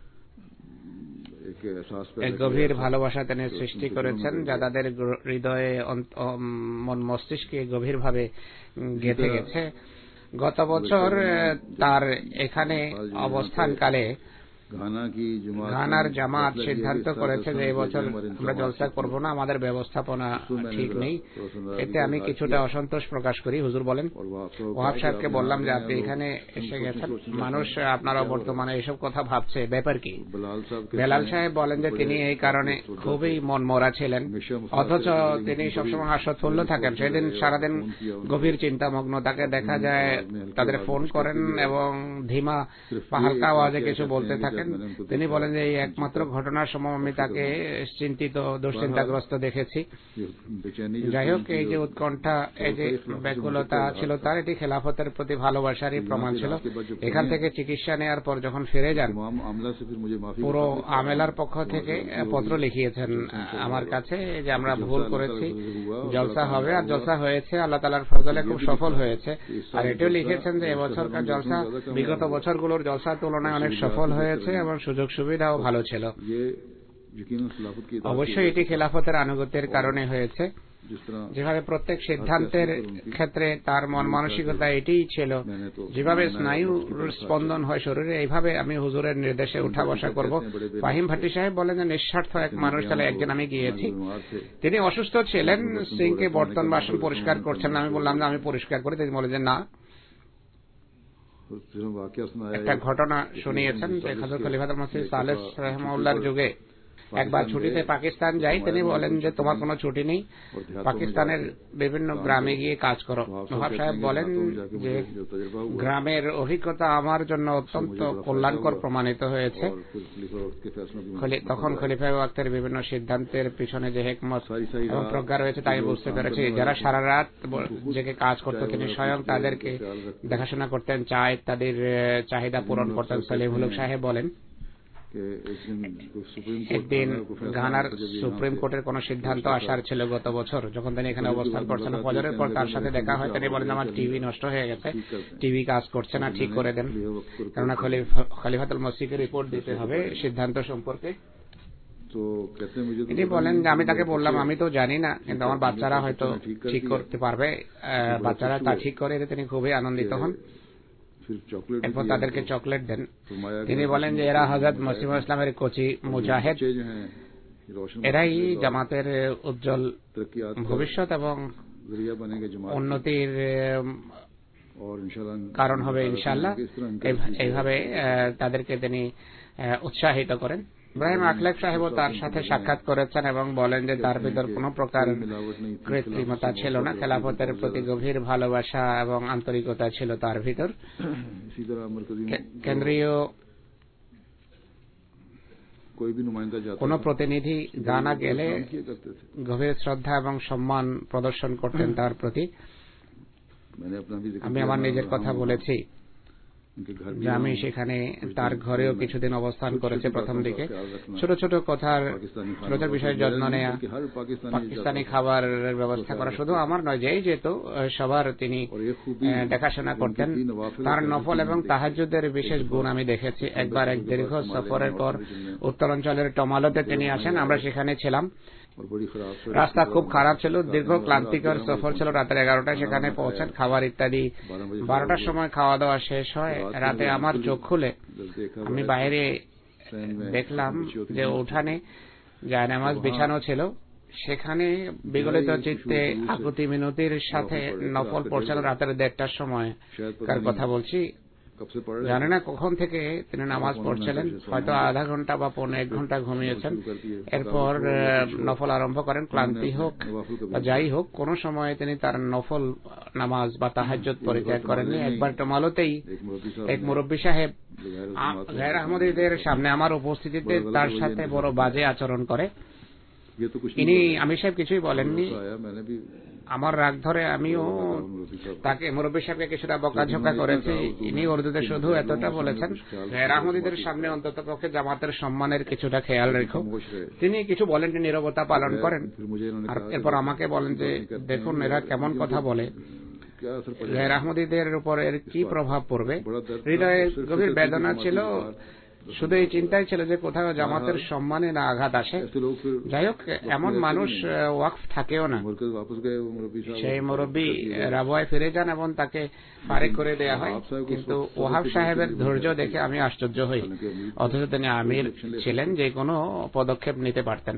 এক গভীর ভালোবাসা তিনি সৃষ্টি করেছেন, যা তাদের হৃদয়ে মন মস্তিষ্কে গভীরভাবে গেঁথে গেছে। গত বছর তার এখানে অবস্থানকালে ঘানার জামাত সিদ্ধান্ত করেছে যে এবছর আমরা জলসা করব না, আমাদের ব্যবস্থাপনা ঠিক নেই। এতে আমি কিছুটা অসন্তোষ প্রকাশ করি। হুজুর বলেন ওহাব সাহেবকে বললাম যে আপনি এখানে এসে গেছেন, মানুষ আপনারা বর্তমানে এসব কথা ভাবছে, ব্যাপার কি? বেলাল সাহেব বলেন যে তিনি এই কারণে খুবই মনমরা ছিলেন, অথচ তিনি সবসময় হাস্যোৎফুল্ল থাকেন। সেদিন সারাদিন গভীর চিন্তামগ্ন, তাকে দেখা যায় তাদের ফোন করেন এবং ধীমা হালকা আওয়াজে কিছু বলতে থাকেন। তিনি বলেন যে এই একমাত্র ঘটনার সময় আমি তাকে চিন্তিত দুশ্চিন্তাগ্রস্ত দেখেছি। যাই হোক, এই যে উৎকণ্ঠা, এই যে ব্যাকুলতা ছিল তার, এটি খেলাফতের প্রতি ভালোবাসারই প্রমাণ ছিল। এখান থেকে চিকিৎসা নেওয়ার পর যখন ফিরে যান, পুরো আমেলার পক্ষ থেকে পত্র লিখিয়েছেন আমার কাছে যে আমরা ভুল করেছি, জলসা হবে, আর জলসা হয়েছে, আল্লাহ তাআলার ফজলে খুব সফল হয়েছে। আর এটিও লিখেছেন যে এবছরকার জলসা বিগত বছরগুলোর জলসার তুলনায় অনেক সফল হয়েছে এবং সুযোগ সুবিধাও ভালো ছিল। অবশ্যই এটি খেলাফতের আনুগত্যের কারণে হয়েছে। যেভাবে প্রত্যেক সিদ্ধান্তের ক্ষেত্রে তার মন মানসিকতা এটিই ছিল, যেভাবে স্নায়ু স্পন্দন হয় শরীরে, এইভাবে আমি হুজুরের নির্দেশে উঠা বসা করব। ফাহিম ভাটি সাহেব বলেন যে নিঃস্বার্থ এক মানুষ তাহলে একদিন আমি গিয়েছি, তিনি অসুস্থ ছিলেন, সিংকে বর্তন বাসন পরিষ্কার করছেন, আমি বললাম যে আমি পরিষ্কার করি, তিনি বলে যে না। একটা ঘটনা শুনিয়েছেন যে হযরত খলিফাতুল মসিহ সালেস রাহিমাহুল্লাহর যুগে একবার ছুটিতে পাকিস্তান যাই, তিনি বলেন যে তোমার কোনো ছুটি নেই, পাকিস্তানের বিভিন্ন গ্রামে গিয়ে কাজ করো। ওহাব সাহেব বলেন যে গ্রামের অভিজ্ঞতা আমার জন্য অত্যন্ত কল্যাণকর প্রমাণিত হয়েছে। তখন খলিফা ওয়াক্তের বিভিন্ন সিদ্ধান্তের পিছনে যে হিকমত এবং প্রজ্ঞা রয়েছে তাই বুঝতে পেরেছি। যারা সারা রাত জেগে কাজ করতো তিনি স্বয়ং তাদেরকে দেখাশোনা করতেন, চা ইত্যাদির চাহিদা পূরণ করতেন। সলিমুল হক সাহেব বলেন একদিন ঘানার সুপ্রিম কোর্টের কোন সিদ্ধান্ত আসার ছিল গত বছর, যখন তিনি এখানে অবস্থান করছেন। ফজরের পর তার সাথে দেখা হয়, তিনি বলেন আমার টিভি নষ্ট হয়ে গেছে, টিভি কাজ করছে না, ঠিক করে দেন, কেননা খলিফাতুল মসজিদকে রিপোর্ট দিতে হবে সিদ্ধান্ত সম্পর্কে। তিনি বলেন যে আমি তাকে বললাম আমি তো জানি না, কিন্তু আমার বাচ্চারা হয়তো ঠিক করতে পারবে। বাচ্চারা তা ঠিক করে, তিনি খুবই আনন্দিত হন। এরপর তাদেরকে চকলেট দেন। তিনি বলেন যে এরা হযরত মসিহ ইসলামের কোচি মুজাহিদ, এরাই জামাতের উজ্জ্বল ভবিষ্যৎ এবং উন্নতির কারণ হবে ইনশাআল্লাহ। এইভাবে তাদেরকে তিনি উৎসাহিত করেন। ইব্রাহিম আখলাক সাহেবও তার সাথে সাক্ষাৎ করেছেন এবং বলেন যে তার ভিতর কোন প্রকার কৃত্রিমতা ছিল না, খেলাফতের প্রতি গভীর ভালোবাসা এবং আন্তরিকতা ছিল তার ভিতর। কেন্দ্রীয় কোন প্রতিনিধি গানা গেলে গভীর শ্রদ্ধা এবং সম্মান প্রদর্শন করতেন তার প্রতি। আমি আমার নিজের কথা বলেছি যে আমি সেখানে তার ঘরেও কিছুদিন অবস্থান করেছি। প্রথম দিকে ছোট ছোট কথার ছোট ছোট বিষয়ের যত্ন নেয়া, পাকিস্তানি খাবারের ব্যবস্থা করা, শুধু আমার নয়, যেই যেত সবার তিনি দেখাশোনা করতেন। তার নফল এবং তাহাজ্জুদের বিশেষ গুণ আমি দেখেছি। একবার এক দীর্ঘ সফরের পর উত্তরাঞ্চলের টমালোতে তিনি আসেন, আমরা সেখানে ছিলাম। রাস্তা খুব খারাপ ছিল, দীর্ঘ ক্লান্তিকর সফর ছিল। রাতের এগারোটায় সেখানে পৌঁছেন, খাবার ইত্যাদি বারোটার সময় খাওয়া দাওয়া শেষ হয়। রাতে আমার চোখ খুলে আমি বাইরে দেখলাম যে উঠানে জায়নামাজ বিছানো ছিল, সেখানে বিগলিত চিত্তে আকুতি মিনতির সাথে নফল পড়ছেন। রাতের দেড়টার সময় কার কথা বলছি জানি না কখন থেকে তিনি নামাজ পড়ছিলেন, হয়তো আধা ঘন্টা বা পৌনে এক ঘন্টা ঘুমিয়েছেন। এরপর নফল আরম্ভ করেন। ক্লান্তি হোক বা যাই হোক, কোন সময় তিনি তার নফল নামাজ বা তাহাজ্জুদ পরিত্যাগ করেননি। একবার টমালোতেই এক মুরব্বী সাহেব গায়র আহমদীদের সামনে আমার উপস্থিতিতে তার সাথে বড় বাজে আচরণ করে। ইনি আমির সাহেব কিছুই বলেননি, আমার রাগ ধরে আমিও তাকে মুরব্বী সাহেবকে কিছুটা বকাঝকা করেছি। ইনি উর্দুতে শুধু এতটা বলেছেন, গায়র আহমদীদের সামনে অন্তত পক্ষে জামাতের সম্মানের কিছুটা খেয়াল রেখো। তিনি কিছু বলেননি, নীরবতা পালন করেন। আর এরপর আমাকে বলেন যে দেখুন এরা কেমন কথা বলে, গায়র আহমদীদের উপর এর কি প্রভাব পড়বে। হৃদয়ে গভীর বেদনা ছিল, শুধু এই চিন্তাই ছিল যে কোথাও জামাতের সম্মানে না আঘাত আসে। যাই হোক, এমন মানুষ ওয়াকফ থাকেও না। সেই মুরব্বী রাবওয়ায় ফিরে যান এবং তাকে ফারেক করে দেয়া হয়। কিন্তু ওহাব সাহেবের ধৈর্য দেখে আমি আশ্চর্য হই, অথচ তিনি আমির ছিলেন, যে কোনো পদক্ষেপ নিতে পারতেন।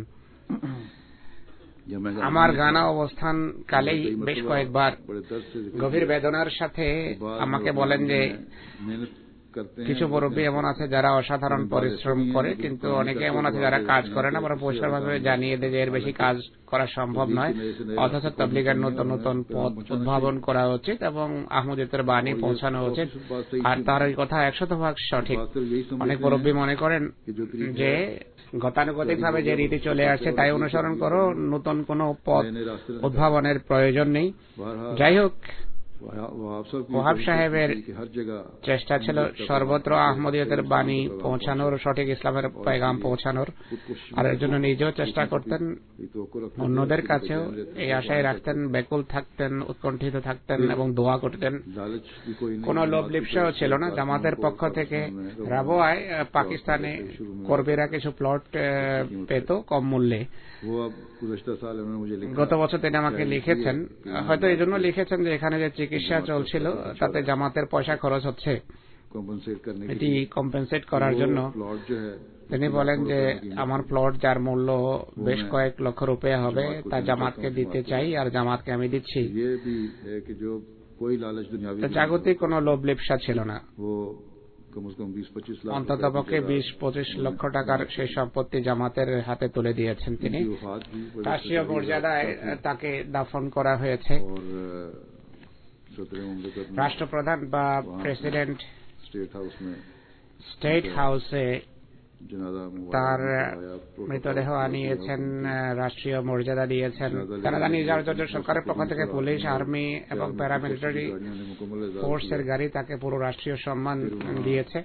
আমার গানা অবস্থান কালেই বেশ কয়েকবার গভীর বেদনার সাথে আমাকে বলেন যে কিছু মুরব্বী এমন আছে যারা অসাধারণ পরিশ্রম করে, কিন্তু অনেকে এমন আছে যারা কাজ করে না, বরং পরিষ্কারভাবে জানিয়ে দেয় যে এর বেশি কাজ করা সম্ভব নয়। অথচ তাবলীগের নতুন নতুন পথ উদ্ভাবন করা উচিত এবং আহমদিয়তের বাণী পৌঁছানো উচিত। আর তার এই কথা একশত ভাগ সঠিক। অনেক মুরব্বী মনে করেন যে গতানুগতিক ভাবে যে রীতি চলে আসছে তাই অনুসরণ করো, নতুন কোনো পথ উদ্ভাবনের প্রয়োজন নেই। যাই হোক, ওহাব সাহেবের চেষ্টা ছিল সর্বত্র আহমদিয়তের বাণী পৌঁছানোর, সঠিক ইসলামের পেগাম পৌঁছানোর, আর এর জন্য নিজেও চেষ্টা করতেন, অন্যদের কাছেও এই আশায় রাখতেন, ব্যাকুল থাকতেন, উৎকণ্ঠিত থাকতেন এবং দোয়া করতেন। কোন লোভ লিপ্সাও ছিল না। জামাতের পক্ষ থেকে রাবওয়ায় পাকিস্তানে কর্মীরা কিছু প্লট পেত কম মূল্যে। গত বছর তিনি আমাকে লিখেছেন, হয়তো এই জন্য লিখেছেন যে এখানে যে চিকিৎসা চলছিল তাতে জামাতের পয়সা খরচ হচ্ছে, এটি কম্পেনসেট করার জন্য। তিনি বলেন যে আমার প্লট যার মূল্য বেশ কয়েক লক্ষ রুপিয়া হবে তা জামাতকে দিতে চাই, আর জামাতকে আমি দিচ্ছি। জাগতিক কোন লোভ লিপ্সা ছিল না। অন্ততপক্ষে বিশ পঁচিশ লক্ষ টাকার সেই সম্পত্তি জামাতের হাতে তুলে দিয়েছেন তিনি। রাষ্ট্রীয় মর্যাদায় তাকে দাফন করা হয়েছে। রাষ্ট্রপ্রধান বা প্রেসিডেন্ট স্টেট হাউসে তার মৃতদেহ আনিয়েছেন, রাষ্ট্রীয় মর্যাদা দিয়েছেন। কানাডা নির্যাতন সরকারের পক্ষ থেকে পুলিশ, আর্মি এবং প্যারামিলিটারি ফোর্সের গাড়ি তাকে পুরো রাষ্ট্রীয় সম্মান দিয়েছে।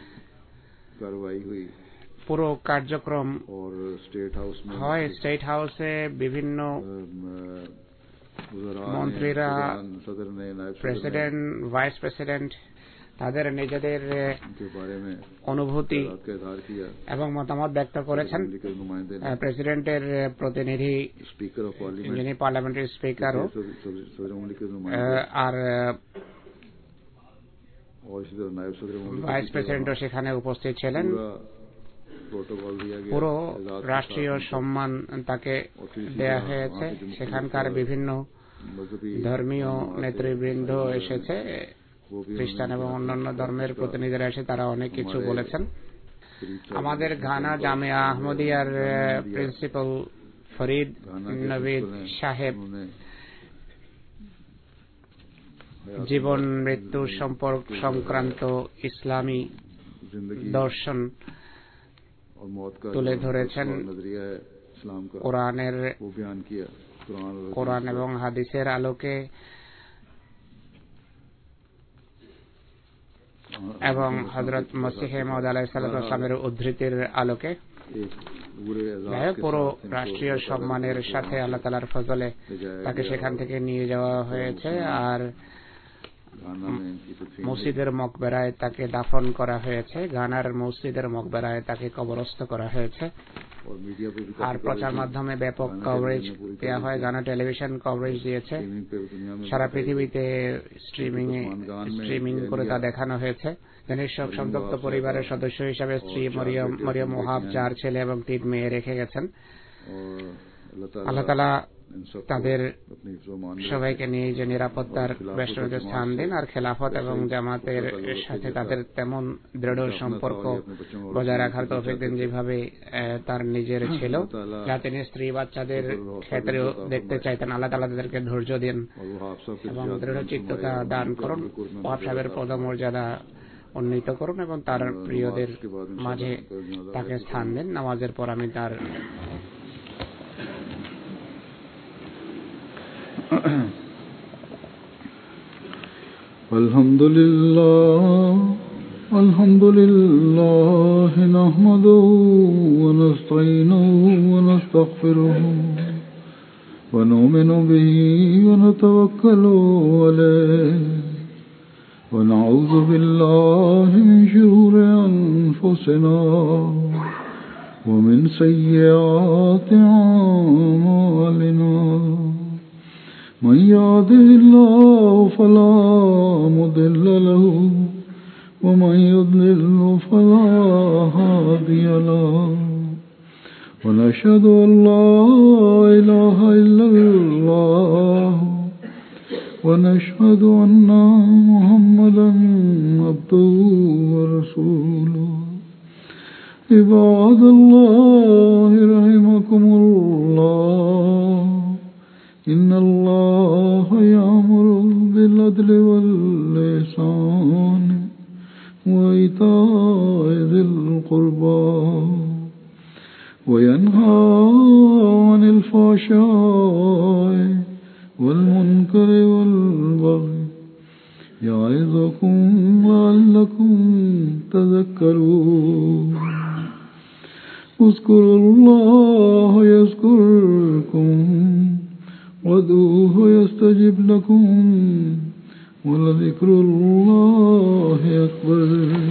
পুরো কার্যক্রম হয় স্টেট হাউসে। বিভিন্ন মন্ত্রীরা, প্রেসিডেন্ট, ভাইস প্রেসিডেন্ট তাদের নিজেদের অনুভূতি এবং মতামত ব্যক্ত করেছেন। প্রেসিডেন্টের প্রতিনিধি যিনি পার্লামেন্টারি স্পিকারও আর ভাইস প্রেসিডেন্টও সেখানে উপস্থিত ছিলেন। পুরো রাষ্ট্রীয় সম্মান তাকে দেয়া হয়েছে। সেখানকার বিভিন্ন ধর্মীয় নেতৃবৃন্দ এসেছে, খ্রিস্টান এবং অন্যান্য ধর্মের প্রতিনিধিরা এসে তারা অনেক কিছু বলেছেন। আমাদের ঘানা জামিয়া আহমদিয়ার প্রিন্সিপাল ফরিদ নবীদ সাহেব জীবন মৃত্যু সম্পর্ক সংক্রান্ত ইসলামী দর্শন তুলে ধরেছেন। কোরআনের কোরআন এবং হাদিসের আলোকে এবং হযরত মসিহ মাউদ আলাইহিস সালামের উদ্ধৃতির আলোকে পুরো রাষ্ট্রীয় সম্মানের সাথে আল্লাহ তাআলার ফজলে তাকে সেখান থেকে নিয়ে যাওয়া হয়েছে। আর মসজিদের মকবরায় তাকে দাফন করা হয়েছে। গানার মসজিদের মকবরায় তাকে কবরস্থ করা হয়েছে। আর প্রচার মাধ্যমে ব্যাপক কভারেজ দেওয়া হয়। গানা টেলিভিশন কভারেজ দিয়েছে, সারা পৃথিবীতে স্ট্রিমিং স্ট্রিমিং করে তা দেখানো হয়েছে। তিনি শোক সন্তপ্ত পরিবারের সদস্য হিসাবে স্ত্রী মরিয়ম মরিয়ম ওহাব, চার ছেলে এবং তিন মেয়ে রেখে গেছেন। আল্লাহ তাআলা তাদের সবাইকে নিয়ে যে নিরাপত্তার বেষ্টনীতে স্থান দিন। আর খেলাফত এবং জামাতের সাথে তাদের তেমন দৃঢ় সম্পর্ক বজায় রাখার তৌফিক দিন যেভাবে তার নিজের ছিল, যা তিনি স্ত্রী বাচ্চাদের ক্ষেত্রেও দেখতে চাইতেন। আল্লাহ তাআলা তাদেরকে ধৈর্য দিন এবং দৃঢ় চিত্ততা দান করুন। ওয়াহাব সাহেবের পদমর্যাদা উন্নীত করুন এবং তার প্রিয়দের মাঝে তাকে স্থান দিন। নামাজের পর আমি তার আলহামদুলিল্লাহ আলহামদুলিল্লাহ নাহমাদুহু ওয়া নাস্তাঈনুহু ওয়া নাস্তাগফিরুহু ওয়া নু'মিনু বিহি ওয়া নাতাওয়াক্কালু আলাইহি ওয়া নাউযু বিল্লাহি মিন শুরুরি আনফুসিনা ওয়া মিন সাইয়্যাতি আ'মালিনা। من يهده الله فلا مضل له ومن يضلل فلا هادي له ونشهد أن لا إله إلا الله ونشهد أن محمدا عبده ورسوله. عباد الله رحمكم الله، إن الله يأمر بالعدل والإحسان وإيتاء ذي القربى وينهى عن الفحشاء والمنكر والبغي يعظكم لعلكم تذكرون. اذكروا الله يذكركم وادعوه يستجب لكم ولذكر الله أكبر.